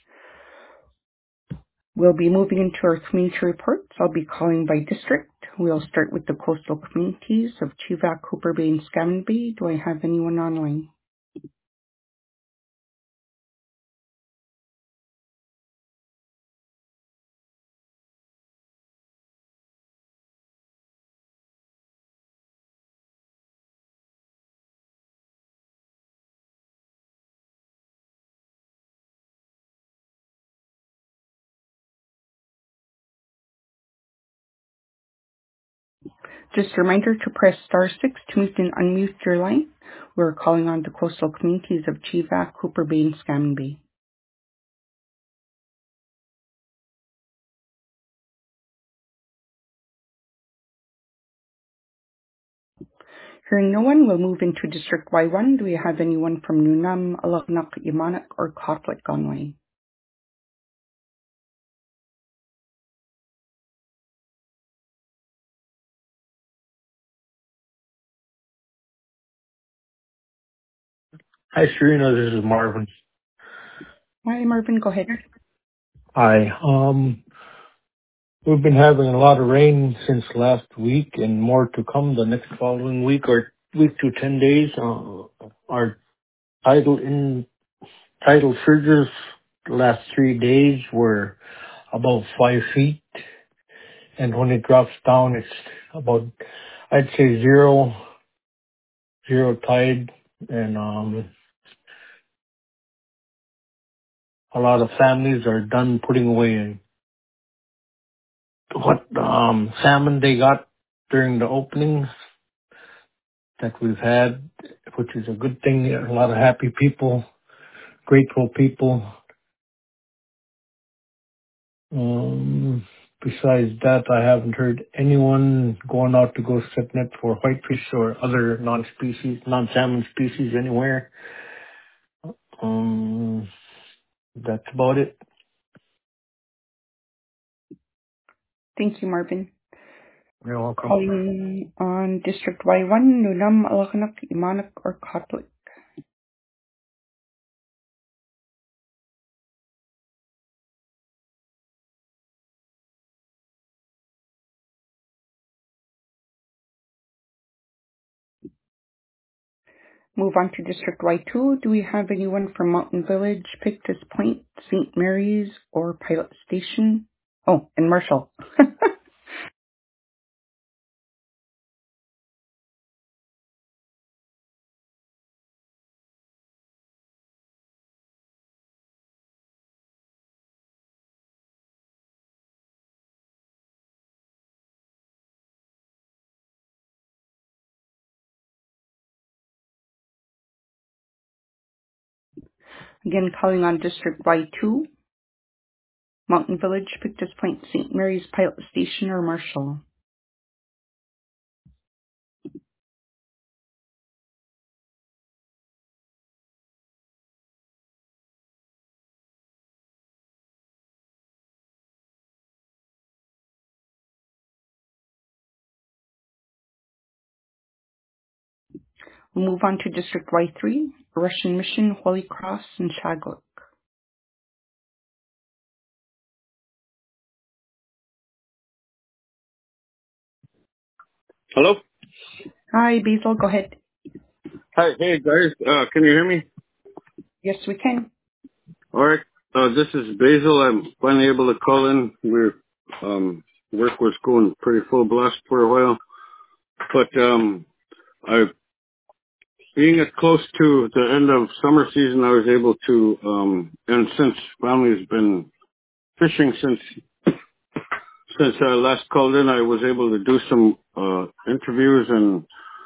We'll be moving into our community reports. I'll be calling by district. We'll start with the coastal communities of Chivak, Cooper Bay, and Scammon Bay. Do I have anyone online? Just a reminder to press star six to mute and unmute your line. We're calling on the coastal communities of Chivak, Cooper Bay, and Scammon Bay. Hearing no one, we'll move into District Y one. Do we have anyone from Nunam, Alaknak, Imanak, or Kotlik Gonway? Hi, Serena. This is Marvin. Hi, Marvin. Go ahead. Hi. Um, we've been having a lot of rain since last week, and more to come the next following week or week to ten days. Uh, our tidal in tidal surges the last three days were about five feet, and when it drops down, it's about I'd say zero zero tide, and um, a lot of families are done putting away what um, salmon they got during the openings that we've had, which is a good thing. A lot of happy people, grateful people. Um, besides that, I haven't heard anyone going out to go set net for whitefish or other non-species, non-salmon species anywhere. Um, that's about it. Thank you, Marvin. You're welcome. Calling on District Y one, Nunam, Alaknak, Imanak, or Kotlik. Move on to District Y two. Do we have anyone from Mountain Village, Pictus Point, Saint Mary's, or Pilot Station? Oh, and Marshall. Again, calling on District Y two, Mountain Village, Pictus Point, Saint Mary's, Pilot Station, or Marshall. We'll move on to District Y three, Russian Mission, Holy Cross, and Shaglik. Hello? Hi, Basil, go ahead. Hi, hey guys, uh, can you hear me? Yes, we can. Alright, uh, this is Basil. I'm finally able to call in. We're, um, work was going pretty full blast for a while. But, um, I, being it close to the end of summer season, I was able to, um, and since family's been fishing since, since I last called in, I was able to do some, uh, interviews and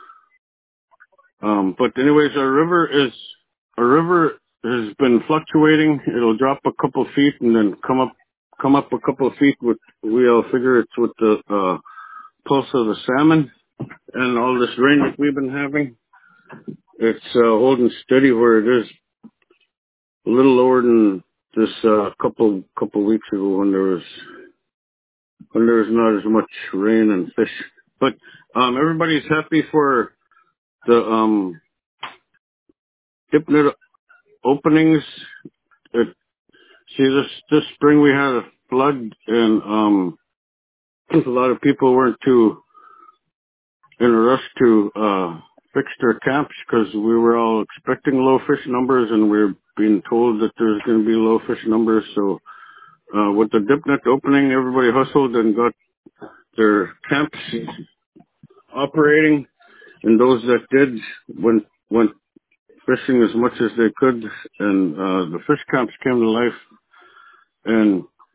Um, but anyways, our river is, our river has been fluctuating. It'll drop a couple feet and then come up, come up a couple of feet with, we all figure it's with the, uh, pulse of the salmon and all this rain that we've been having. It's, uh, holding steady where it is a little lower than this, uh, couple, couple weeks ago when there was, when there was not as much rain and fish. But, um, everybody's happy for the, um, dipnet openings. It, See, this this spring we had a flood, and um, a lot of people weren't too in a rush to uh, fix their camps because we were all expecting low fish numbers, and we we're being told that there's going to be low fish numbers. So uh, with the dip net opening, everybody hustled and got their camps operating, and those that did went went fishing as much as they could, and uh, the fish camps came to life, and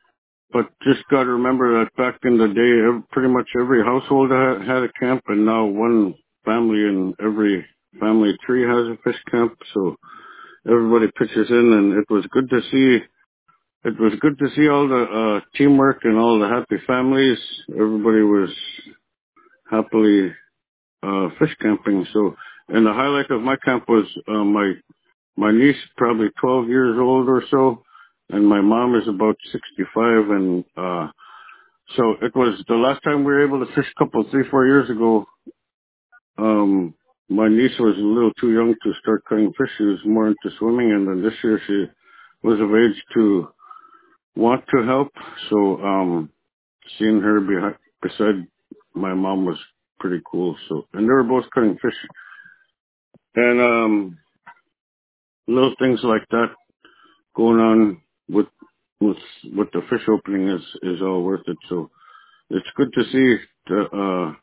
but just got to remember that back in the day, ev- pretty much every household had, had a camp, and now one family in every family tree has a fish camp. So everybody pitches in, and it was good to see. It was good to see all the uh, teamwork and all the happy families. Everybody was happily uh, fish camping. So, and the highlight of my camp was uh, my my niece, probably twelve years old or so, and my mom is about sixty-five, and uh, so it was the last time we were able to fish a couple, three, four years ago. Um, my niece was a little too young to start cutting fish. She was more into swimming, and then this year she was of age to want to help. So um, seeing her behind, beside my mom was pretty cool. So, and they were both cutting fish, and um, little things like that going on with with with the fish opening is is all worth it. So it's good to see the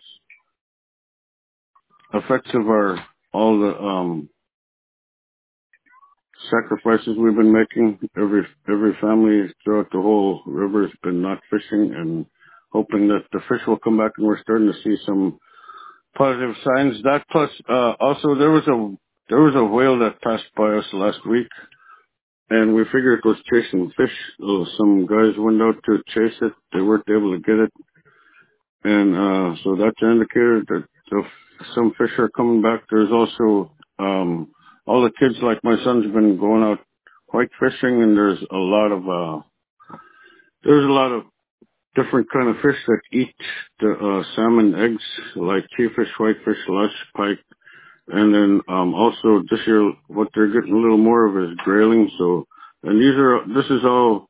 uh, effects of our all the um, sacrifices we've been making. Every every family throughout the whole river has been not fishing and hoping that the fish will come back, and we're starting to see some positive signs. That plus, uh, also there was a there was a whale that passed by us last week, and we figured it was chasing fish. So some guys went out to chase it. They weren't able to get it, and uh, so that's an indicator that the, some fish are coming back. There's also um, all the kids, like my son's been going out white fishing, and there's a lot of uh, there's a lot of different kind of fish that eat the uh, salmon eggs, like cheefish, whitefish, lush, pike. And then um, also this year, what they're getting a little more of is grayling. So, and these are this is all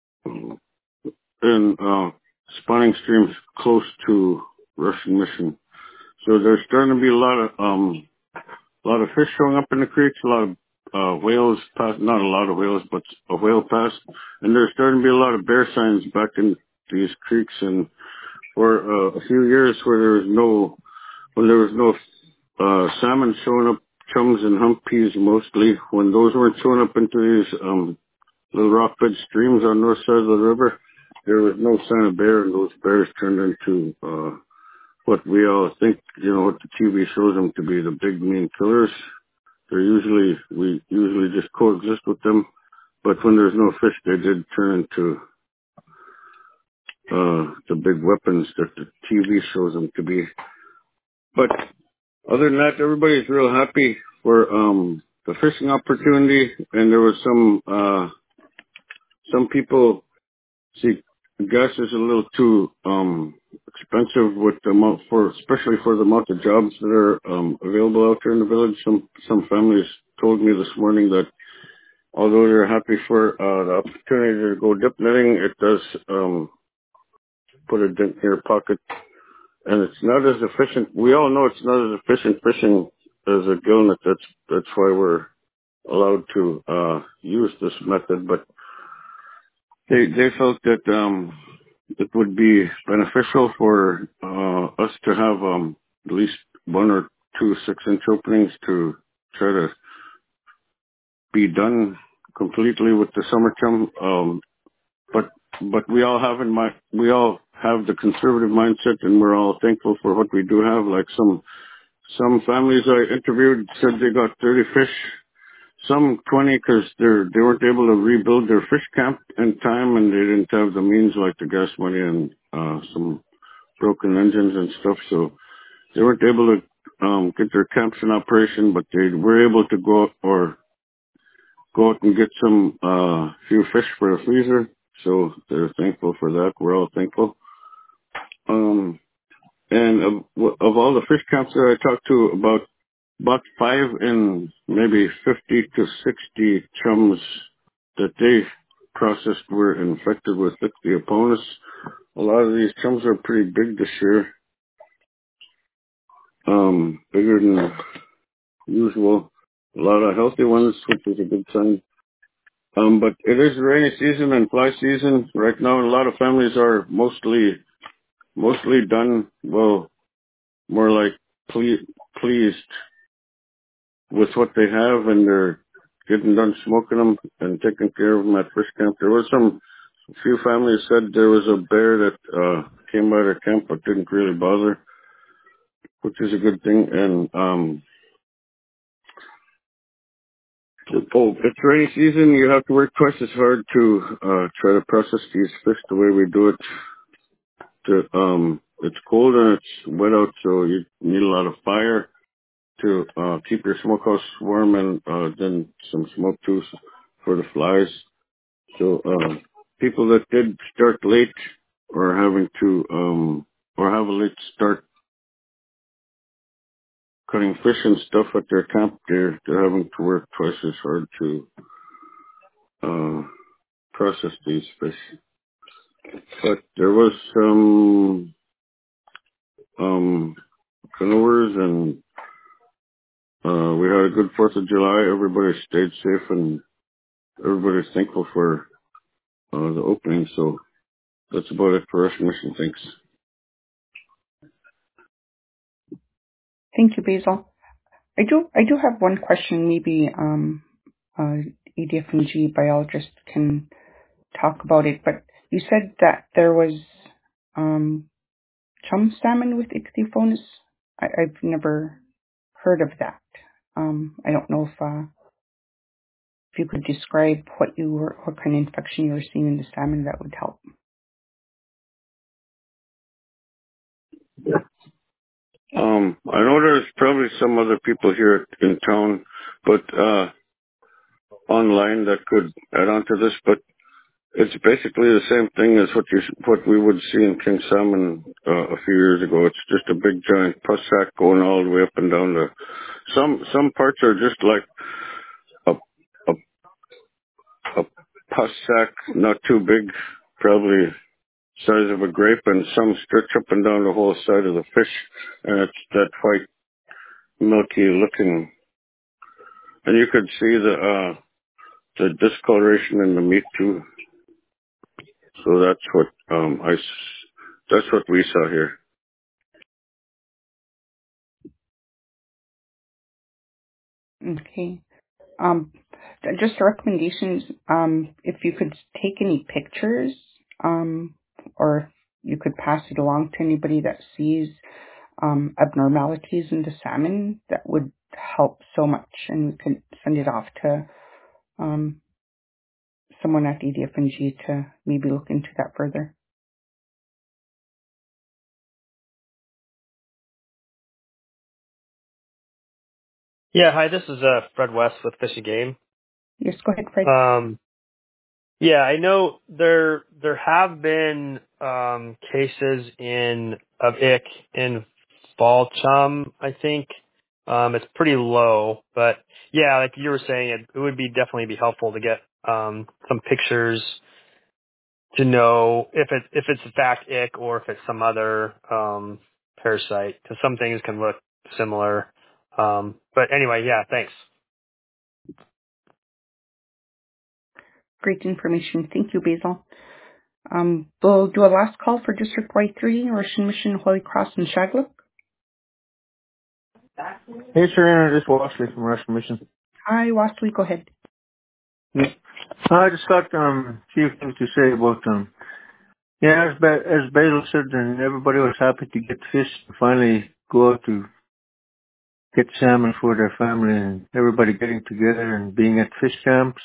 in uh, spawning streams close to Russian Mission. So there's starting to be a lot of um, a lot of fish showing up in the creeks, a lot of uh, whales pass, not a lot of whales, but a whale pass, and there's starting to be a lot of bear signs back in these creeks. And for uh, a few years, where there was no when there was no uh, salmon showing up, chums and humpies mostly, when those weren't showing up into these um, little rock bed streams on the north side of the river, there was no sign of bear, and those bears turned into uh, what we all think, you know, what the T V shows them to be, the big mean killers. They're usually, we usually just coexist with them, but when there's no fish, they did turn into uh, the big weapons that the T V shows them to be. But other than that, everybody's real happy for um, the fishing opportunity, and there was some uh, some people see gas is a little too um, expensive with the amount for, especially for the amount of jobs that are um, available out there in the village. Some some families told me this morning that although they're happy for uh, the opportunity to go dip netting, it does um, put a dent in your pocket, and it's not as efficient. We all know it's not as efficient fishing as a gillnet. That's that's why we're allowed to uh, use this method, but they they felt that um, it would be beneficial for uh, us to have um, at least one or two six-inch openings to try to be done completely with the summer chum. Um, but but we all have in mind, we all have the conservative mindset, and we're all thankful for what we do have. Like some some families I interviewed said they got thirty fish. Some twenty because they they weren't able to rebuild their fish camp in time, and they didn't have the means like the gas money and uh, some broken engines and stuff. So they weren't able to um, get their camps in operation, but they were able to go out or go out and get some uh, few fish for a freezer. So they're thankful for that. We're all thankful. Um, and of, of all the fish camps that I talked to, about About five and maybe fifty to sixty chums that they processed were infected with Ichthyoponus. A lot of these chums are pretty big this year, um, bigger than usual. A lot of healthy ones, which is a good sign. Um, but it is rainy season and fly season right now, and a lot of families are mostly mostly done. Well, more like ple- pleased with what they have, and they're getting done smoking them and taking care of them at fish camp. There was some A few families said there was a bear that uh, came by their camp but didn't really bother, which is a good thing. And um, oh, it's rainy season. You have to work twice as hard to uh, try to process these fish the way we do it. To, um, it's cold and it's wet out, so you need a lot of fire to uh, keep your smokehouse warm, and uh, then some smoke too for the flies. So uh, people that did start late or having to um, or have a late start cutting fish and stuff at their camp, they're, they're having to work twice as hard to uh, process these fish. But there was some um, canoers, and uh, we had a good fourth of July. Everybody stayed safe, and everybody's thankful for uh, the opening. So that's about it for Russian Mission. Thanks. Thank you, Basil. I do I do have one question. Maybe um, uh, E D F and G biologist can talk about it. But you said that there was um, chum salmon with ichthyophonus. I, I've never heard of that. Um, I don't know if uh, if you could describe what you were, what kind of infection you were seeing in the salmon, that would help. Um, I know there's probably some other people here in town, but uh, online that could add on to this. But it's basically the same thing as what you what we would see in king salmon uh, a few years ago. It's just a big giant pus sac going all the way up and down the. Some some parts are just like a a, a pus sac, not too big, probably size of a grape, and some stretch up and down the whole side of the fish, and it's that white milky looking. And you could see the uh, the discoloration in the meat too. So that's what um, I that's what we saw here. Okay. Um, just recommendations. Um, if you could take any pictures, um, or you could pass it along to anybody that sees um, abnormalities in the salmon, that would help so much, and we could send it off to um, someone at E D F and G to maybe look into that further. Yeah, hi, this is uh, Fred West with Fish and Game. Yes, go ahead, Fred. Um, yeah, I know there there have been um, cases in of ick in fall chum, I think. Um, it's pretty low, but yeah, like you were saying, it, it would be definitely be helpful to get um, some pictures to know if it if it's in fact ick or if it's some other um, parasite, because some things can look similar. Um, but anyway, yeah, thanks. Great information. Thank you, Basil. Um, we'll do a last call for District Y three, Russian Mission, Holy Cross, and Shagluk. Hey, Serena, this is Wasley from Russian Mission. Hi, Wasley, go ahead. Yeah. I just got um, a few things to say about them. Yeah, as, ba- as Basil said, and everybody was happy to get fish and finally go out to get salmon for their family, and everybody getting together and being at fish camps.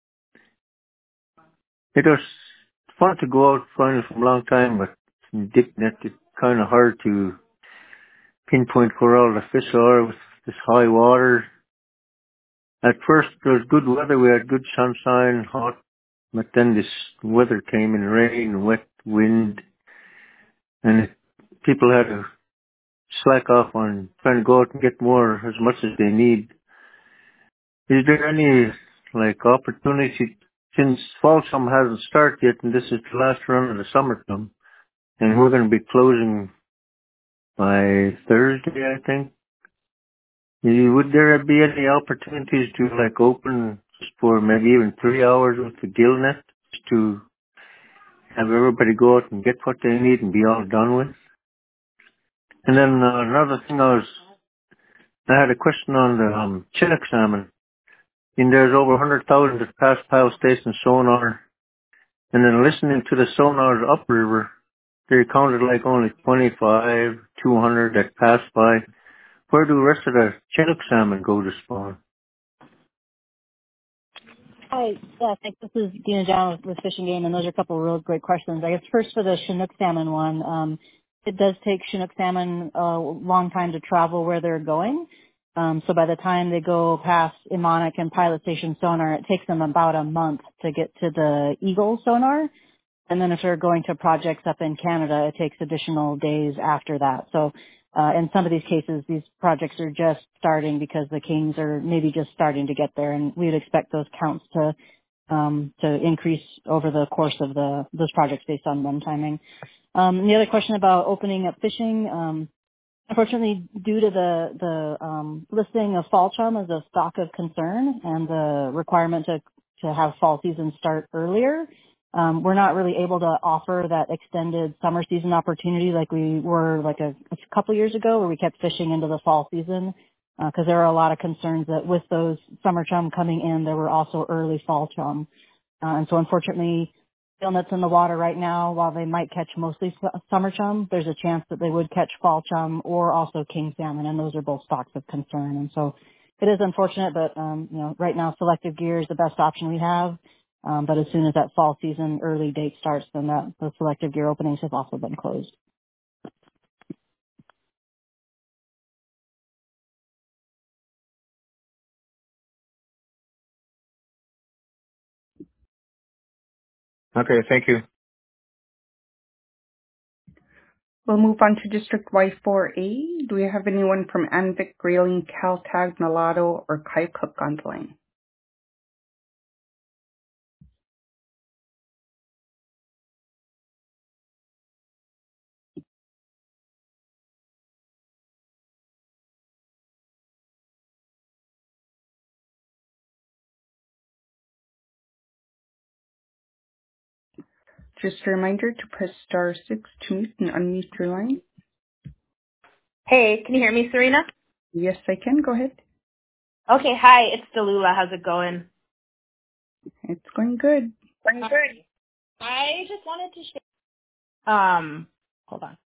It was fun to go out finally from a long time, but in DickNet it's kind of hard to pinpoint where all the fish are with this high water. At first there was good weather, we had good sunshine, hot, but then this weather came in, rain, wet, wind, and it, people had to slack off on trying to go out and get more, as much as they need. Is there any, like, opportunity, since fall summer hasn't started yet, and this is the last run of the summer term, and we're going to be closing by Thursday, I think. Eh, Would there be any opportunities to, like, open just for maybe even three hours with the gill net to have everybody go out and get what they need and be all done with? And then uh, another thing I was, I had a question on the um, Chinook salmon. And there's over one hundred thousand at past pile station sonar. And then listening to the sonars upriver, they counted like only twenty-five, two hundred that passed by. Where do the rest of the Chinook salmon go to spawn? Hi, uh, thanks. This is Dina John with, with Fish and Game, and those are a couple of real great questions. I guess first for the Chinook salmon one, um, it does take Chinook salmon a long time to travel where they're going. Um, so by the time they go past Imonic and Pilot Station sonar, it takes them about a month to get to the Eagle sonar. And then if they're going to projects up in Canada, it takes additional days after that. So uh, in some of these cases, these projects are just starting because the Kings are maybe just starting to get there, and we would expect those counts to um, to increase over the course of the those projects based on run timing. Um, and the other question about opening up fishing. Um, Unfortunately, due to the the um, listing of fall chum as a stock of concern and the requirement to to have fall season start earlier, um, we're not really able to offer that extended summer season opportunity like we were like a, a couple years ago, where we kept fishing into the fall season, because uh, there are a lot of concerns that with those summer chum coming in, there were also early fall chum, uh, and so unfortunately. Gill nets in the water right now, while they might catch mostly su- summer chum, there's a chance that they would catch fall chum or also king salmon, and those are both stocks of concern. And so it is unfortunate, but um, you know, right now selective gear is the best option we have. Um, but as soon as that fall season early date starts, then that the selective gear openings have also been closed. Okay, thank you. We'll move on to District Y four A. Do we have anyone from Anvik, Grayling, Caltag, Nalato, or Kaikuk on the line? Just a reminder to press star six to mute and unmute your line. Hey, can you hear me, Serena? Yes, I can. Go ahead. Okay, hi, it's Delula. How's it going? It's going good. Going good. I just wanted to share. Um, hold on.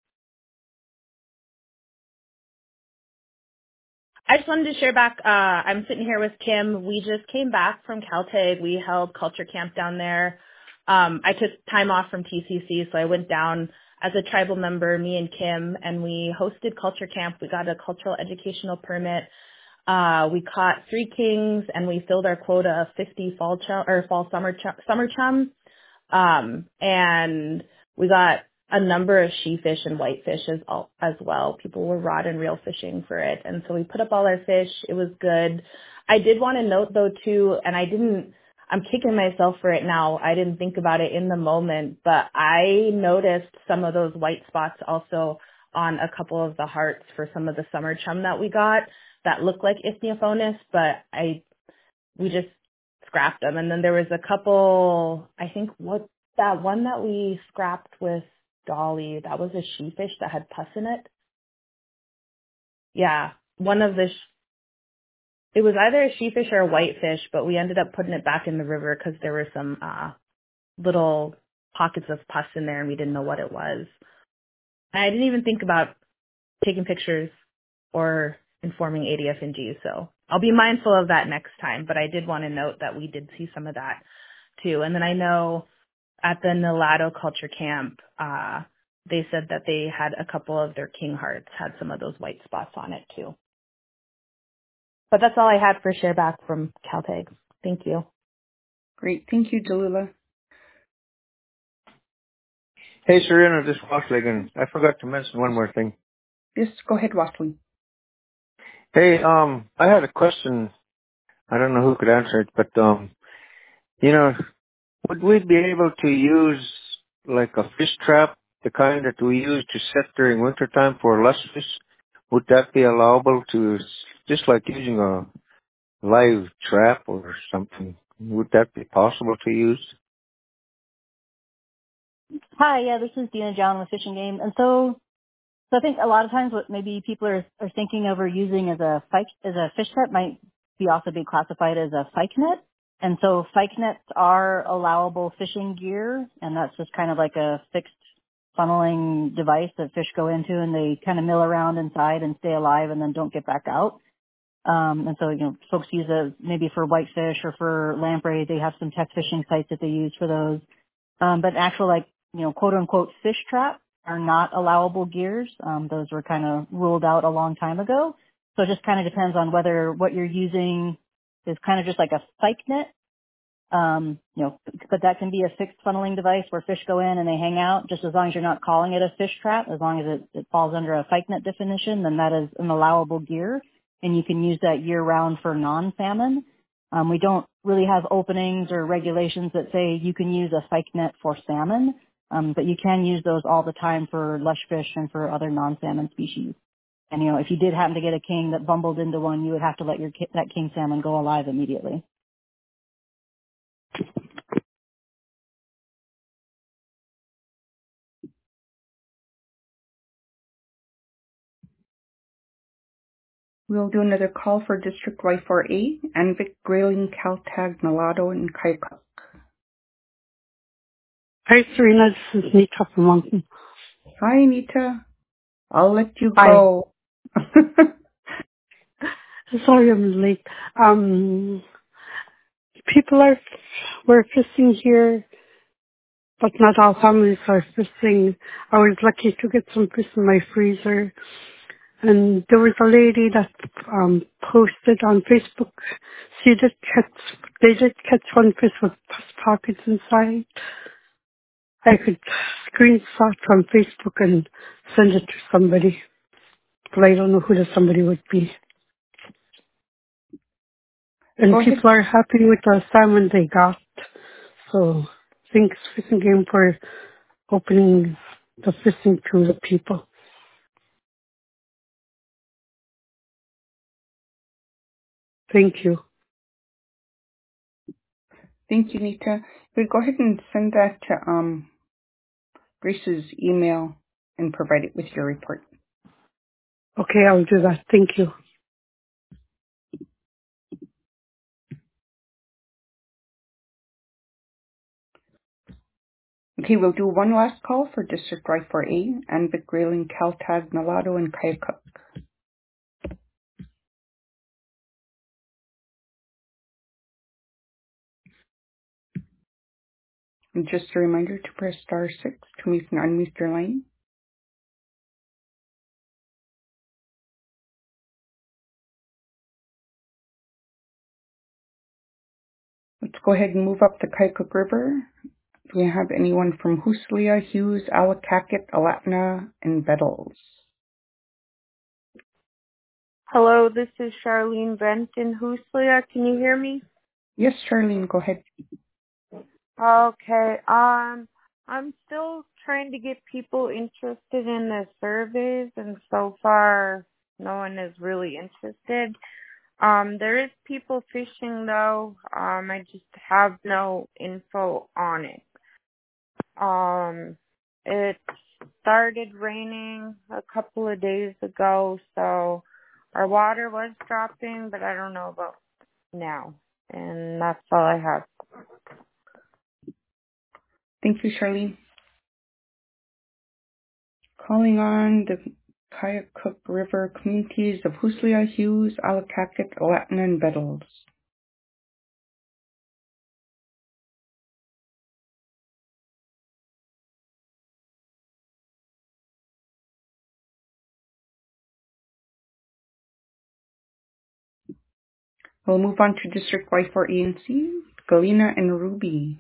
I just wanted to share back. Uh, I'm sitting here with Kim. We just came back from Caltag. We held culture camp down there. Um, I took time off from T C C, so I went down as a tribal member, me and Kim, and we hosted culture camp. We got a cultural educational permit. Uh, we caught three kings, and we filled our quota of fifty fall chum or fall summer chum, summer chum. Um, and we got a number of she fish and whitefish as, as well. People were rod and reel fishing for it. And so we put up all our fish. It was good. I did want to note though too, and I didn't, I'm kicking myself for it now. I didn't think about it in the moment, but I noticed some of those white spots also on a couple of the hearts for some of the summer chum that we got that looked like Ichthyophonus, but I, we just scrapped them. And then there was a couple, I think what that one that we scrapped with Dolly, that was a she fish that had pus in it. Yeah, one of the, sh- it was either a she fish or a whitefish, but we ended up putting it back in the river because there were some uh, little pockets of pus in there and we didn't know what it was. And I didn't even think about taking pictures or informing A D F N G, so I'll be mindful of that next time. But I did want to note that we did see some of that too. And then I know at the Nalato Culture Camp, uh, they said that they had a couple of their king hearts had some of those white spots on it too. But that's all I had for share back from Caltag. Thank you. Great. Thank you, Delula. Hey, Serena, this is Wasley again. I forgot to mention one more thing. Yes, go ahead, Wasley. Hey, um, I had a question. I don't know who could answer it, but, um, you know, would we be able to use like a fish trap, the kind that we use to set during wintertime for less fish? Would that be allowable to, just like using a live trap or something? Would that be possible to use? Hi, yeah, this is Dina John with Fish and Game. And so, so I think a lot of times what maybe people are, are thinking of or using as a fike, as a fish net might be also be classified as a fike net. and so fyke nets are allowable fishing gear, and that's just kind of like a fixed funneling device that fish go into, and they kind of mill around inside and stay alive and then don't get back out. Um, and so, you know, folks use it maybe for whitefish or for lamprey. They have some tech fishing sites that they use for those. Um, but actual, like, you know, quote unquote fish trap are not allowable gears. Um, those were kind of ruled out a long time ago. So it just kind of depends on whether what you're using is kind of just like a fyke net. Um, you know, but that can be a fixed funneling device where fish go in and they hang out. Just as long as you're not calling it a fish trap, as long as it, it falls under a fyke net definition, then that is an allowable gear, and you can use that year round for non-salmon. Um, we don't really have openings or regulations that say you can use a fyke net for salmon, um, but you can use those all the time for lush fish and for other non-salmon species. And, you know, if you did happen to get a king that bumbled into one, you would have to let your ki- that king salmon go alive immediately. We'll do another call for District Y four A, Anvik, Grayling, Caltag, Nalado, and Kaikouk. Hi, Serena. This is Nita from Moncton. Hi, Nita. I'll let you Hi. go. Sorry I'm late. Um, people are, we're fishing here, but not all families are fishing. I was lucky to get some fish in my freezer. And there was a lady that um, posted on Facebook. She did catch, they did catch one fish with pus pockets inside. I could screenshot from Facebook and send it to somebody, but I don't know who the somebody would be. And Go ahead. people are happy with the salmon they got. So thanks Fishing Game for opening the fishing to the people. Thank you. Thank you, Nita. We'll go ahead and send that to um, Grace's email and provide it with your report. Okay, I'll do that. Thank you. Okay, we'll do one last call for District Y four A, Anvik, Grayling, Caltag, Nalado, and Kaikouk. And just a reminder to press star six to mute and unmute your line. Let's go ahead and move up the Kaikouk River. Do we have anyone from Huslia, Hughes, Allakaket, Alatna, and Bettles? Hello, this is Charlene Bent in Huslia. Can you hear me? Yes, Charlene, go ahead. Okay. Um, I'm still trying to get people interested in the surveys, and so far, no one is really interested. Um, there is people fishing though. Um, I just have no info on it. Um, it started raining a couple of days ago, so our water was dropping, but I don't know about now. And that's all I have. Thank you, Charlene. Calling on the Kaikouk River communities of Huslia, Hughes, Allakaket, Alatna, and Bettles. We'll move on to District Y four A and C, Galena and Ruby.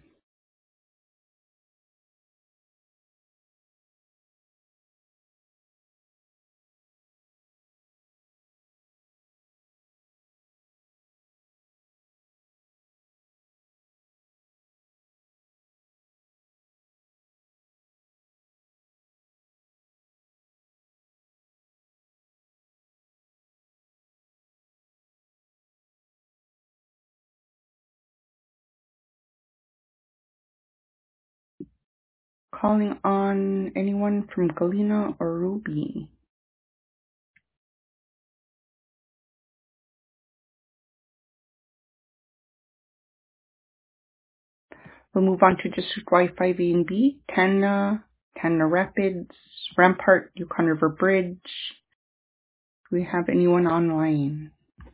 Calling on anyone from Galena or Ruby. We'll move on to District Y five A and B, Tanna, Tanna Rapids, Rampart, Yukon River Bridge. Do we have anyone online?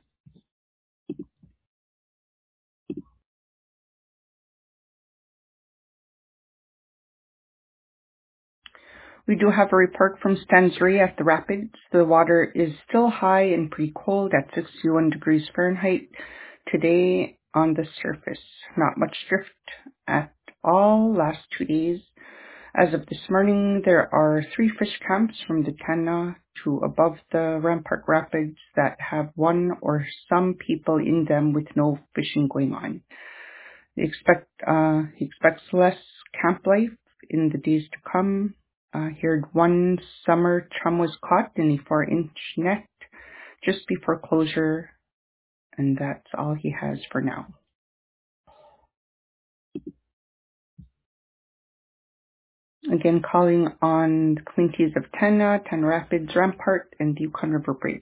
We do have a report from Stansbury at the Rapids. The water is still high and pretty cold at sixty-one degrees Fahrenheit today on the surface. Not much drift at all last two days. As of this morning, there are three fish camps from the Tanna to above the Rampart Rapids that have one or some people in them with no fishing going on. He expect, uh, he expects less camp life in the days to come. Uh, heard one summer chum was caught in a four-inch net just before closure, and that's all he has for now. Again, calling on the communities of Tanna, Tanna Rapids, Rampart, and the Yukon River Bridge.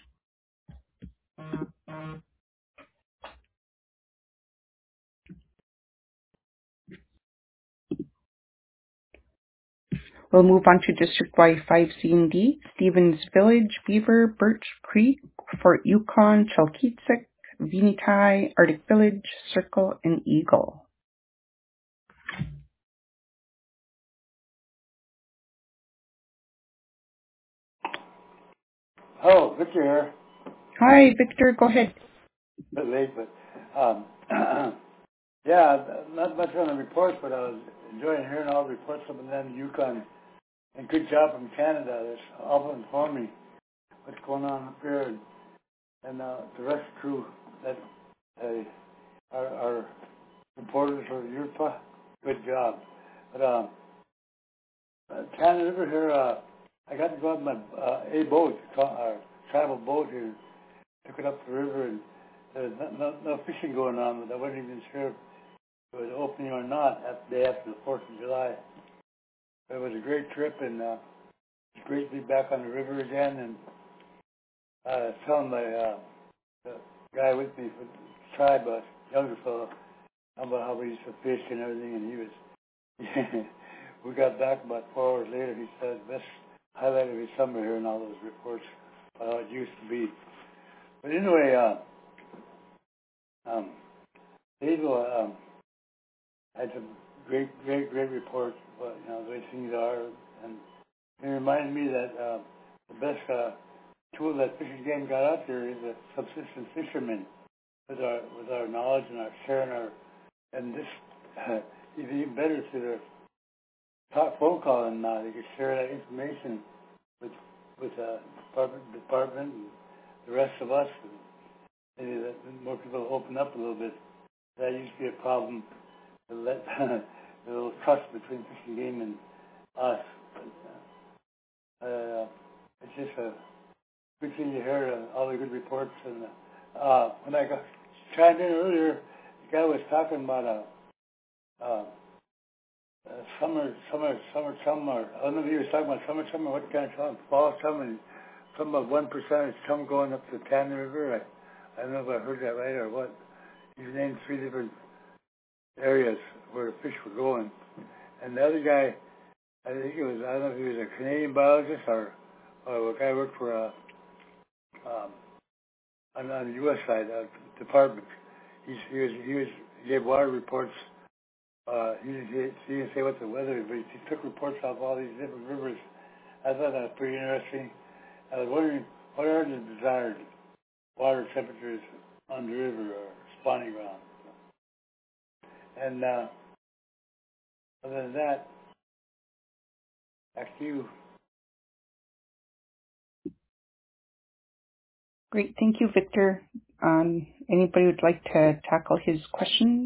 We'll move on to District Y five C and D, Stevens Village, Beaver, Birch Creek, Fort Yukon, Chalkitsik, Vinitai, Arctic Village, Circle, and Eagle. Oh, Victor here. Hi, Victor, go ahead. A bit late, but um, yeah, not much on the reports, but I was enjoying hearing all the reports from them, Yukon. And good job from Canada. That's all informed me what's going on up there, and, and uh, the rest of the crew that uh, are, are reporters for Europe. Good job. But um, uh, Canada River here, uh, I got to go on my uh, a boat, our travel boat here, took it up the river, and there's no, no, no fishing going on, but I wasn't even sure if it was opening or not at the day after the fourth of July. It was a great trip, and uh, it's great to be back on the river again. And uh, I was telling my uh, the guy with me for the tribe, a younger fellow, about how we used to fish and everything, and he was. We got back about four hours later. He said, "Best highlight of his summer here," in all those reports about how it used to be. But anyway, uh, um, Hazel um, had some great, great, great reports about, you know, the way things are, and it reminded me that uh, the best uh, tool that Fishing Game got out there is a subsistence fisherman with our with our knowledge and our sharing our, and this uh, is even better to their talk phone call, and uh, they could share that information with with uh, department department and the rest of us, and maybe that more people open up a little bit. That used to be a problem. To let a little trust between Fishing Game and us. But, uh, it's just a good thing to hear uh, all the good reports. And uh, when I got chimed in earlier, the guy was talking about a, a, a summer, summer, summer, summer. I don't know if he was talking about summer, summer, what kind of chum, fall, summer, and something about one percent chum going up the Tanna River. I, I don't know if I heard that right or what. He named three different areas where the fish were going. And the other guy, I think it was, I don't know if he was a Canadian biologist or, or a guy who worked for a, um, on, on the U S side of the department. He's, he was, he was, he gave water reports. Uh, he, didn't, he didn't say what the weather is, but he took reports off all these different rivers. I thought that was pretty interesting. I was wondering, what are the desired water temperatures on the river or spawning ground? And uh, other than that, back to you. Great, thank you, Victor. Um, anybody would like to tackle his questions?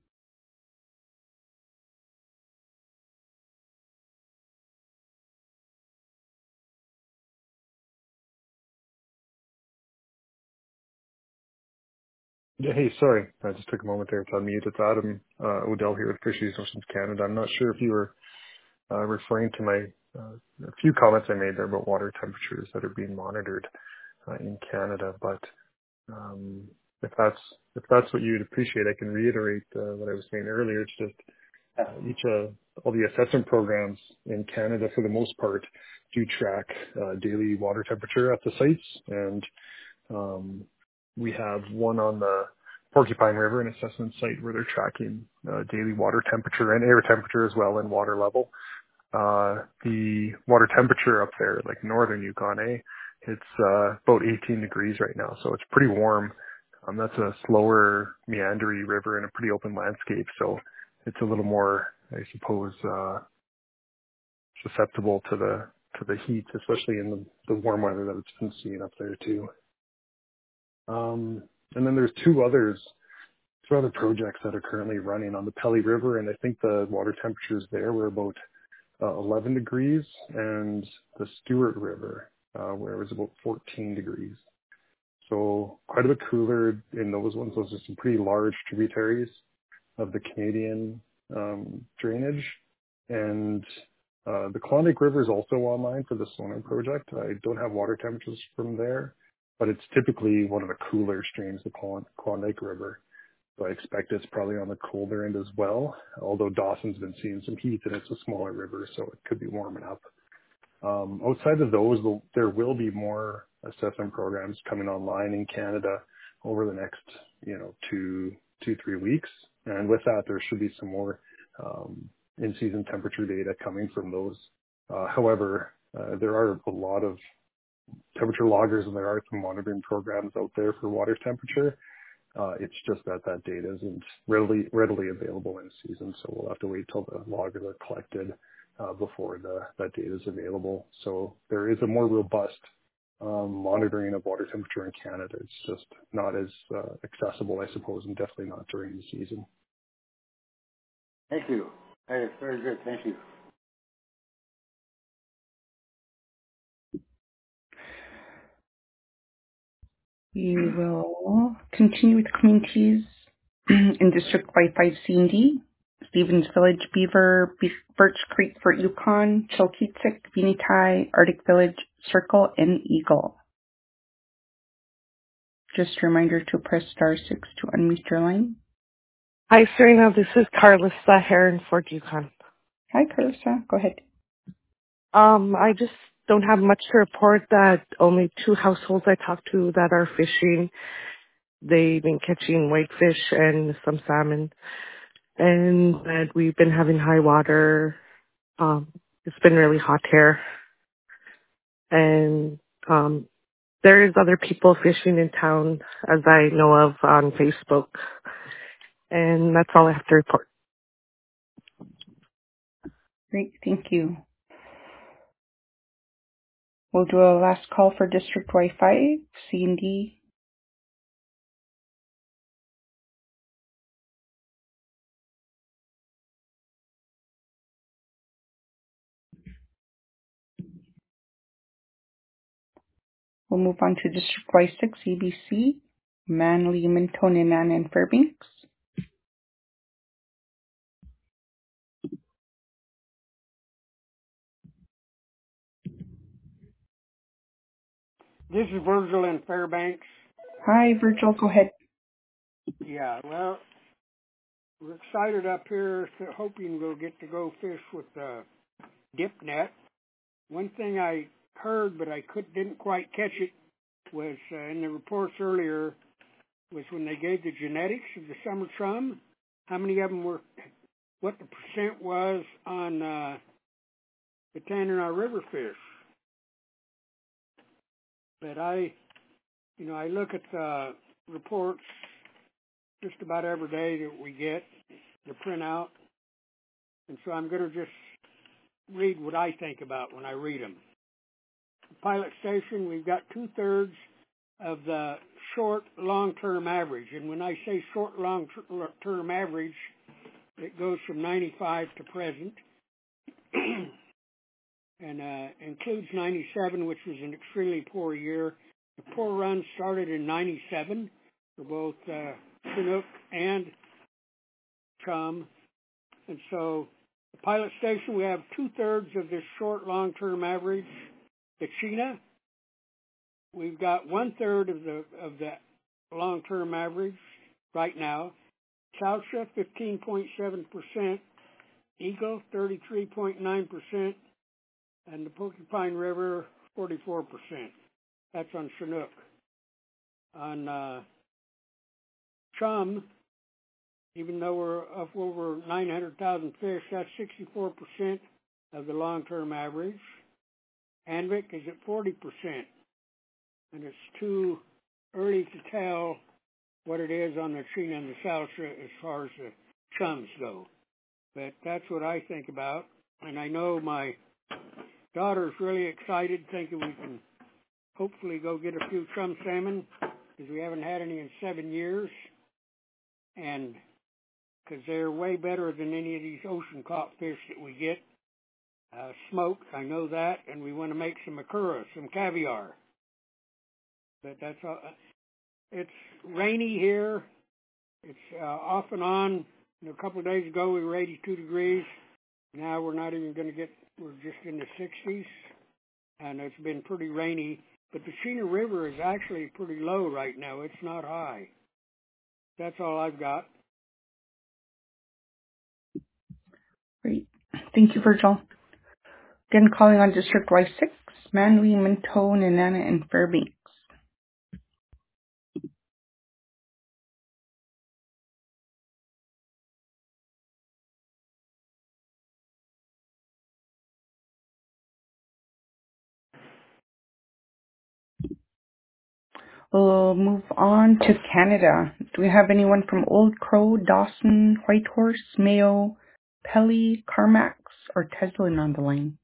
Yeah, hey, sorry. I just took a moment there to unmute. It's Adam uh, Odell here with Fisheries Oceans Canada. I'm not sure if you were uh, referring to my uh, a few comments I made there about water temperatures that are being monitored uh, in Canada, but um, if that's if that's what you'd appreciate, I can reiterate uh, what I was saying earlier. It's just uh, each uh, all the assessment programs in Canada, for the most part, do track uh, daily water temperature at the sites, and um, we have one on the Porcupine River, an assessment site where they're tracking uh, daily water temperature and air temperature as well, and water level. Uh, the water temperature up there, like northern Yukon, eh, it's uh, about eighteen degrees right now, so it's pretty warm. Um, that's a slower, meandery river in a pretty open landscape, so it's a little more, I suppose, uh, susceptible to the to the heat, especially in the, the warm weather that it's been seeing up there too. Um, and then there's two others, two other projects that are currently running on the Pelly River, and I think the water temperatures there were about uh, eleven degrees, and the Stewart River, uh, where it was about fourteen degrees. So quite a bit cooler in those ones. Those are some pretty large tributaries of the Canadian um, drainage. And uh, the Klondike River is also online for the sonar project. I don't have water temperatures from there, but it's typically one of the cooler streams, the Klondike River. So I expect it's probably on the colder end as well, although Dawson's been seeing some heat and it's a smaller river, so it could be warming up. Um, outside of those, there will be more assessment programs coming online in Canada over the next, you know, two, two, three weeks. And with that, there should be some more um, in-season temperature data coming from those. Uh, however, uh, there are a lot of temperature loggers and there are some monitoring programs out there for water temperature. Uh, it's just that that data isn't readily readily available in season, so we'll have to wait till the loggers are collected uh, before the, that data is available. So there is a more robust um, monitoring of water temperature in Canada. It's just not as uh, accessible, I suppose, and definitely not during the season. Thank you. That is very good. Thank you. We will continue with communities in District Y five C and D, Stevens Village, Beaver, Be- Birch Creek, Fort Yukon, Chalkitsik, Vinitai, Arctic Village, Circle, and Eagle. Just a reminder to press star six to unmute your line. Hi, Serena. This is Carlissa here in Fort Yukon. Hi, Carlissa. Go ahead. Um, I just don't have much to report. That only two households I talked to that are fishing. They've been catching whitefish and some salmon, and that we've been having high water. Um, it's been really hot here, and um, there is other people fishing in town, as I know of, on Facebook, and that's all I have to report. Great, thank you. We'll do a last call for District Y five, C and D. We'll move on to District Y six, A B C, Manly, Minto, Ninan, and Fairbanks. This is Virgil in Fairbanks. Hi, Virgil, go ahead. Yeah, well, we're excited up here, so hoping we'll get to go fish with the dip net. One thing I heard, but I could, didn't quite catch it, was uh, in the reports earlier, was when they gave the genetics of the summer chum, how many of them were, what the percent was on uh, the Tanana River fish. But I, you know, I look at the reports just about every day that we get, the printout, and so I'm going to just read what I think about when I read them. The pilot station, we've got two-thirds of the short long-term average, and when I say short long-term average, it goes from ninety-five to present, and uh, includes ninety-seven, which was an extremely poor year. The poor run started in ninety-seven for both uh, Chinook and chum. And so the pilot station, we have two-thirds of this short long-term average. The Chena, we've got one-third of the of the long-term average right now. Salsa, fifteen point seven percent. Eagle, thirty-three point nine percent. And the Porcupine River, forty-four percent. That's on Chinook. On uh, Chum, even though we're up over nine hundred thousand fish, that's sixty-four percent of the long-term average. Anvik is at forty percent. And it's too early to tell what it is on the Chena and the Salsa as far as the chums go. But that's what I think about. And I know my daughter's really excited, thinking we can hopefully go get a few chum salmon, because we haven't had any in seven years. And because they're way better than any of these ocean caught fish that we get uh, smoked. I know that. And we want to make some akura, some caviar. But that's all. It's rainy here. It's uh, off and on. You know, a couple of days ago we were eighty-two degrees. Now we're not even going to get, we're just in the sixties. And it's been pretty rainy. But the Chena River is actually pretty low right now. It's not high. That's all I've got. Great. Thank you, Virgil. Again, calling on District Y six, Manly, Minto, Nenana, and Fairbanks. We'll move on to Canada. Do we have anyone from Old Crow, Dawson, Whitehorse, Mayo, Pelly, Carmax, or Teslin on the line?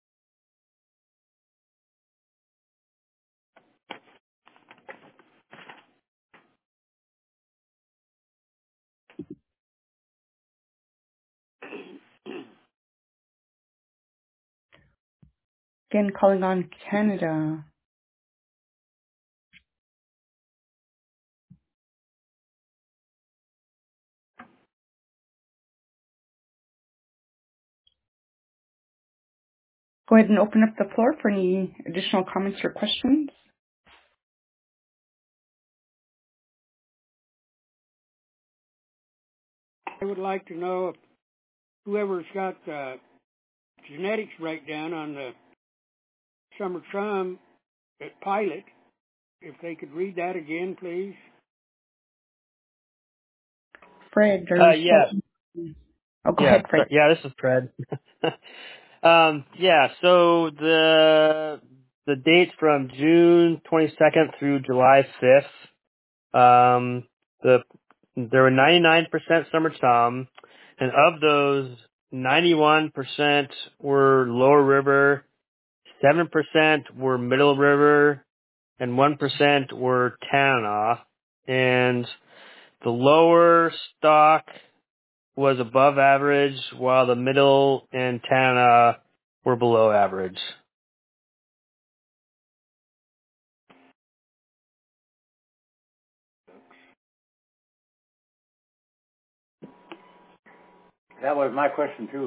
Again, calling on Canada. Go ahead and open up the floor for any additional comments or questions. I would like to know if whoever's got the genetics breakdown on the summer chum at Pilot, if they could read that again, please. Fred, are Uh, you yeah. still... Oh, go yeah, ahead, Fred. Yeah, this is Fred. um, yeah, so the the dates from June twenty-second through July fifth, um, the there were ninety-nine percent summer chum, and of those, ninety-one percent were lower river, seven percent were middle river, and one percent were Tanana. And the lower stock was above average, while the middle and Tanana were below average. That was my question too.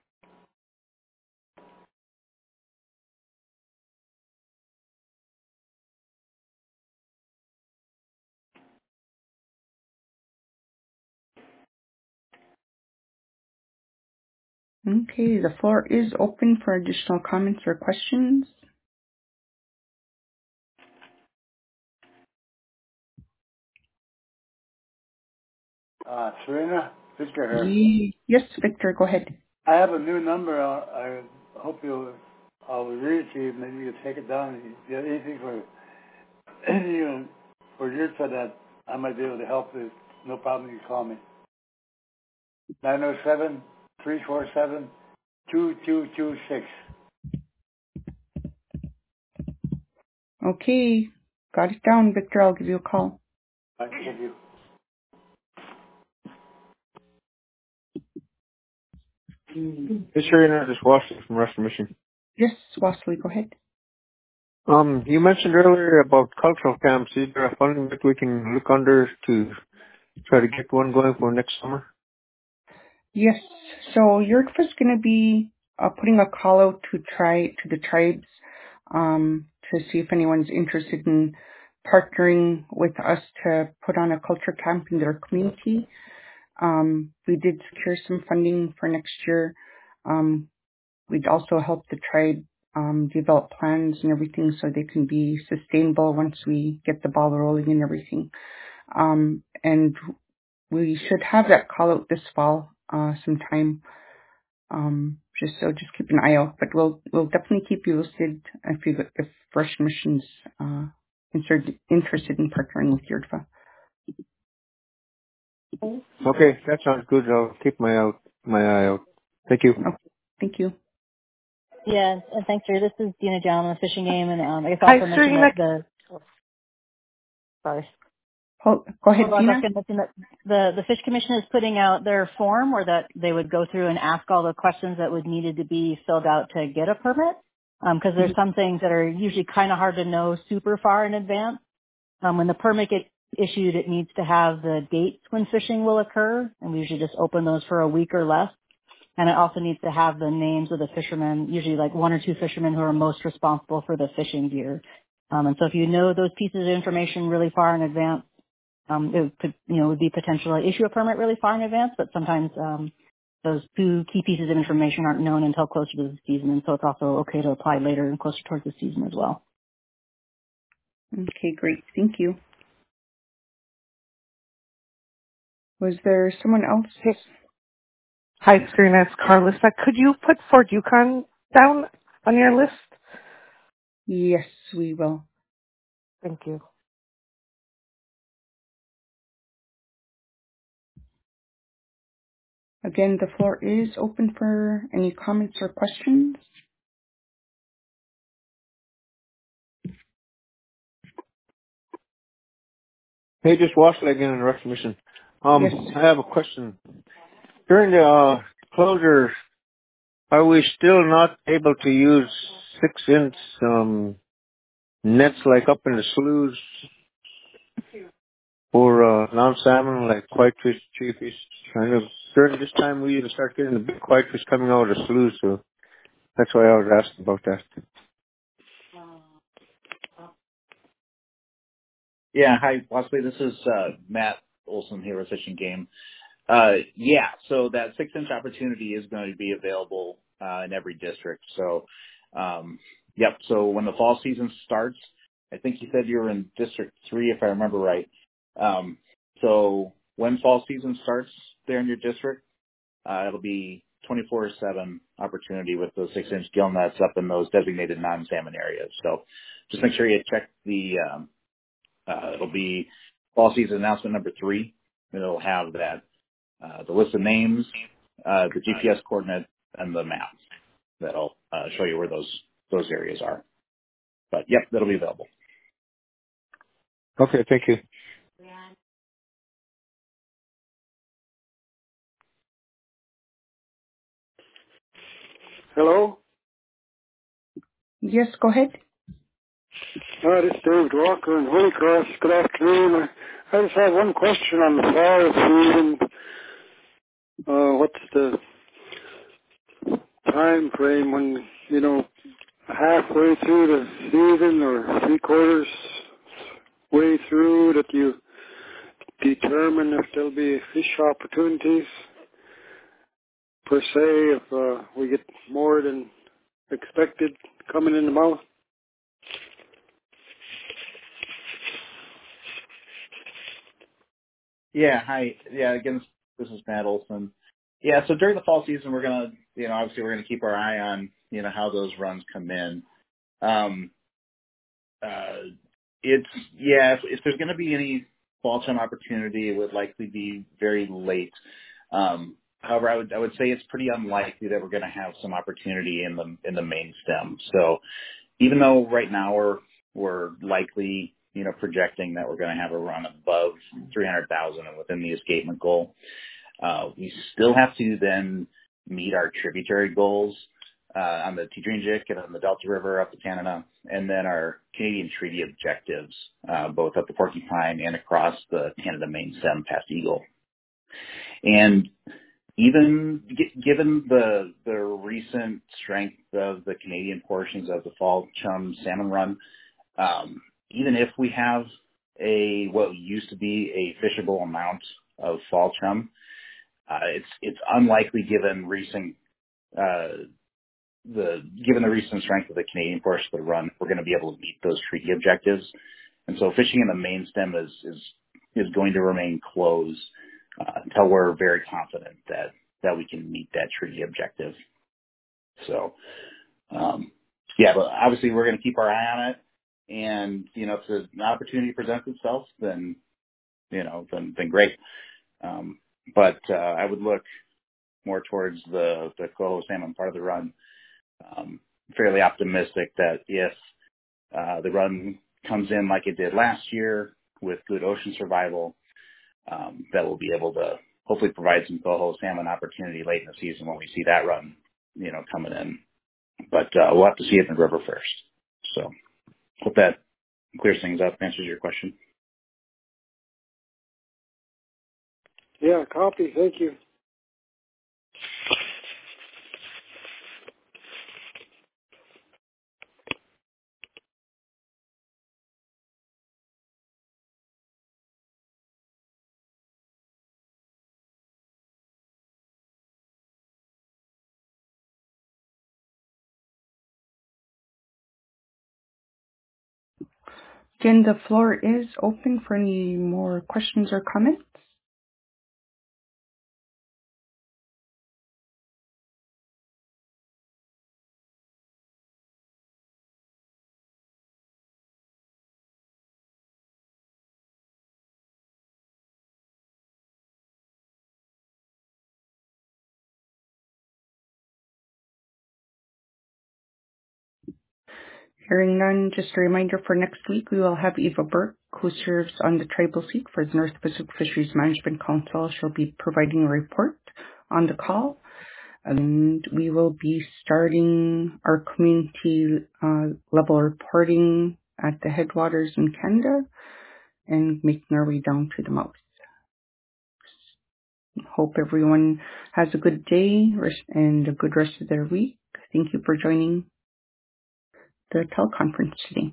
Okay, the floor is open for additional comments or questions. Uh, Serena, Victor here. Ye- Yes, Victor, go ahead. I have a new number. I, I hope you'll, I'll read it to you. Maybe you'll take it down. If you have anything for, anything for your side that I might be able to help with, no problem, you call me. nine oh seven, three four seven, two two two six. Okay, got it down, Victor. I'll give you a call. Thank you. Hey, Serena, this is Wesley from Western Michigan. Yes, Wesley, go ahead. Um, you mentioned earlier about cultural camps. Is there a funding that we can look under to try to get one going for next summer? Yes, so Y R C F is going to be uh, putting a call out to try to the tribes um, to see if anyone's interested in partnering with us to put on a culture camp in their community. Um, we did secure some funding for next year. Um, we'd also help the tribe um, develop plans and everything so they can be sustainable once we get the ball rolling and everything. Um, and we should have that call out this fall uh, sometime. Um, just so just keep an eye out, but we'll we'll definitely keep you listed if you if First Mission's uh, interested interested in partnering with Y R D F A. Okay, that sounds good. I'll keep my out my eye out. Thank you. Okay, thank you. Yeah, and thanks, Drew. This is Dina John on the fishing game, and um, I guess Hi, also mention Serena. that the sorry. Oh, go ahead, Oh, I was Dina. going to mention that the, the Fish Commission is putting out their form where that they would go through and ask all the questions that would needed to be filled out to get a permit. Because um, there's some things that are usually kind of hard to know super far in advance. Um, when the permit gets issued, it needs to have the dates when fishing will occur, and we usually just open those for a week or less. And it also needs to have the names of the fishermen, usually like one or two fishermen who are most responsible for the fishing gear. Um, and so if you know those pieces of information really far in advance, Um, it could, you know, would be potential to issue a permit really far in advance, but sometimes um, those two key pieces of information aren't known until closer to the season, and so it's also okay to apply later and closer towards the season as well. Okay, great. Thank you. Was there someone else? Hi, Serena. It's Carlissa. Could you put Fort Yukon down on your list? Yes, we will. Thank you. Again, the floor is open for any comments or questions. Hey, just Washley again in recognition. Um, Yes. I have a question. During the uh, closure, are we still not able to use six-inch um, nets like up in the sloughs for uh, non-salmon, like whitefish, cheefish? Kind of during this time, we usually start getting the big whitefish coming out of the sloughs, so that's why I was asking about that. Yeah, hi, Wesley. This is uh, Matt Olson here with Fishing Game. Uh, yeah, so that six-inch opportunity is going to be available uh, in every district. So, um, yep. So when the fall season starts, I think you said you were in District Three, if I remember right. Um, so when fall season starts there in your district, uh, it'll be twenty-four seven opportunity with those six-inch gill nets up in those designated non-salmon areas. So just make sure you check the. Um, uh, it'll be fall season announcement number three. And it'll have that. Uh, the list of names, uh, the G P S coordinate, and the map that'll uh, show you where those those areas are. But yep, that'll be available. Okay, thank you. Hello? Yes, go ahead. Hi, this is David Walker in Holy Cross. Good afternoon. I I just have one question on the fall season. Uh, what's the time frame when, you know, halfway through the season or three quarters way through that you determine if there'll be fish opportunities per se, if uh, we get more than expected coming in the mouth? Yeah, hi. Yeah, again, this is Matt Olson. Yeah, so during the fall season, we're gonna, you know, obviously we're gonna keep our eye on, you know, how those runs come in. Um, uh, it's yeah, if, if there's gonna be any fall chum opportunity, it would likely be very late. Um, however, I would I would say it's pretty unlikely that we're gonna have some opportunity in the in the main stem. So even though right now we're we're likely, you know, projecting that we're going to have a run above three hundred thousand and within the escapement goal, uh, we still have to then meet our tributary goals uh, on the Tidrinjik and on the Delta River up to Canada, and then our Canadian treaty objectives, uh, both up the Porcupine and across the Canada main stem past Eagle. And even g- given the the recent strength of the Canadian portions of the fall chum salmon run, um, even if we have a what used to be a fishable amount of fall chum, uh, it's it's unlikely given recent uh, the given the recent strength of the Canadian portion of the run, we're going to be able to meet those treaty objectives. And so fishing in the main stem is is is going to remain closed uh, until we're very confident that that we can meet that treaty objective. So, um, yeah, but obviously we're going to keep our eye on it. And, you know, if an opportunity presents itself, then, you know, then, then great. Um, but uh, I would look more towards the, the coho salmon part of the run. Um, fairly optimistic that if uh, the run comes in like it did last year with good ocean survival, um, that we'll be able to hopefully provide some coho salmon opportunity late in the season when we see that run, you know, coming in. But uh, we'll have to see it in the river first. So hope that clears things up, answers your question. Yeah, copy. Thank you. Again, the floor is open for any more questions or comments. Hearing none, just a reminder for next week, we will have Eva Burke, who serves on the tribal seat for the North Pacific Fisheries Management Council. She'll be providing a report on the call. And we will be starting our community uh, level reporting at the headwaters in Canada and making our way down to the mouth. Hope everyone has a good day and a good rest of their week. Thank you for joining the teleconference today.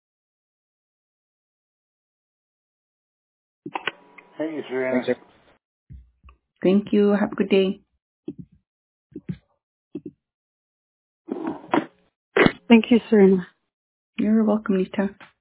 Thank you, Serena. Thanks, Thank you. Have a good day. Thank you, Serena. You're welcome, Nita.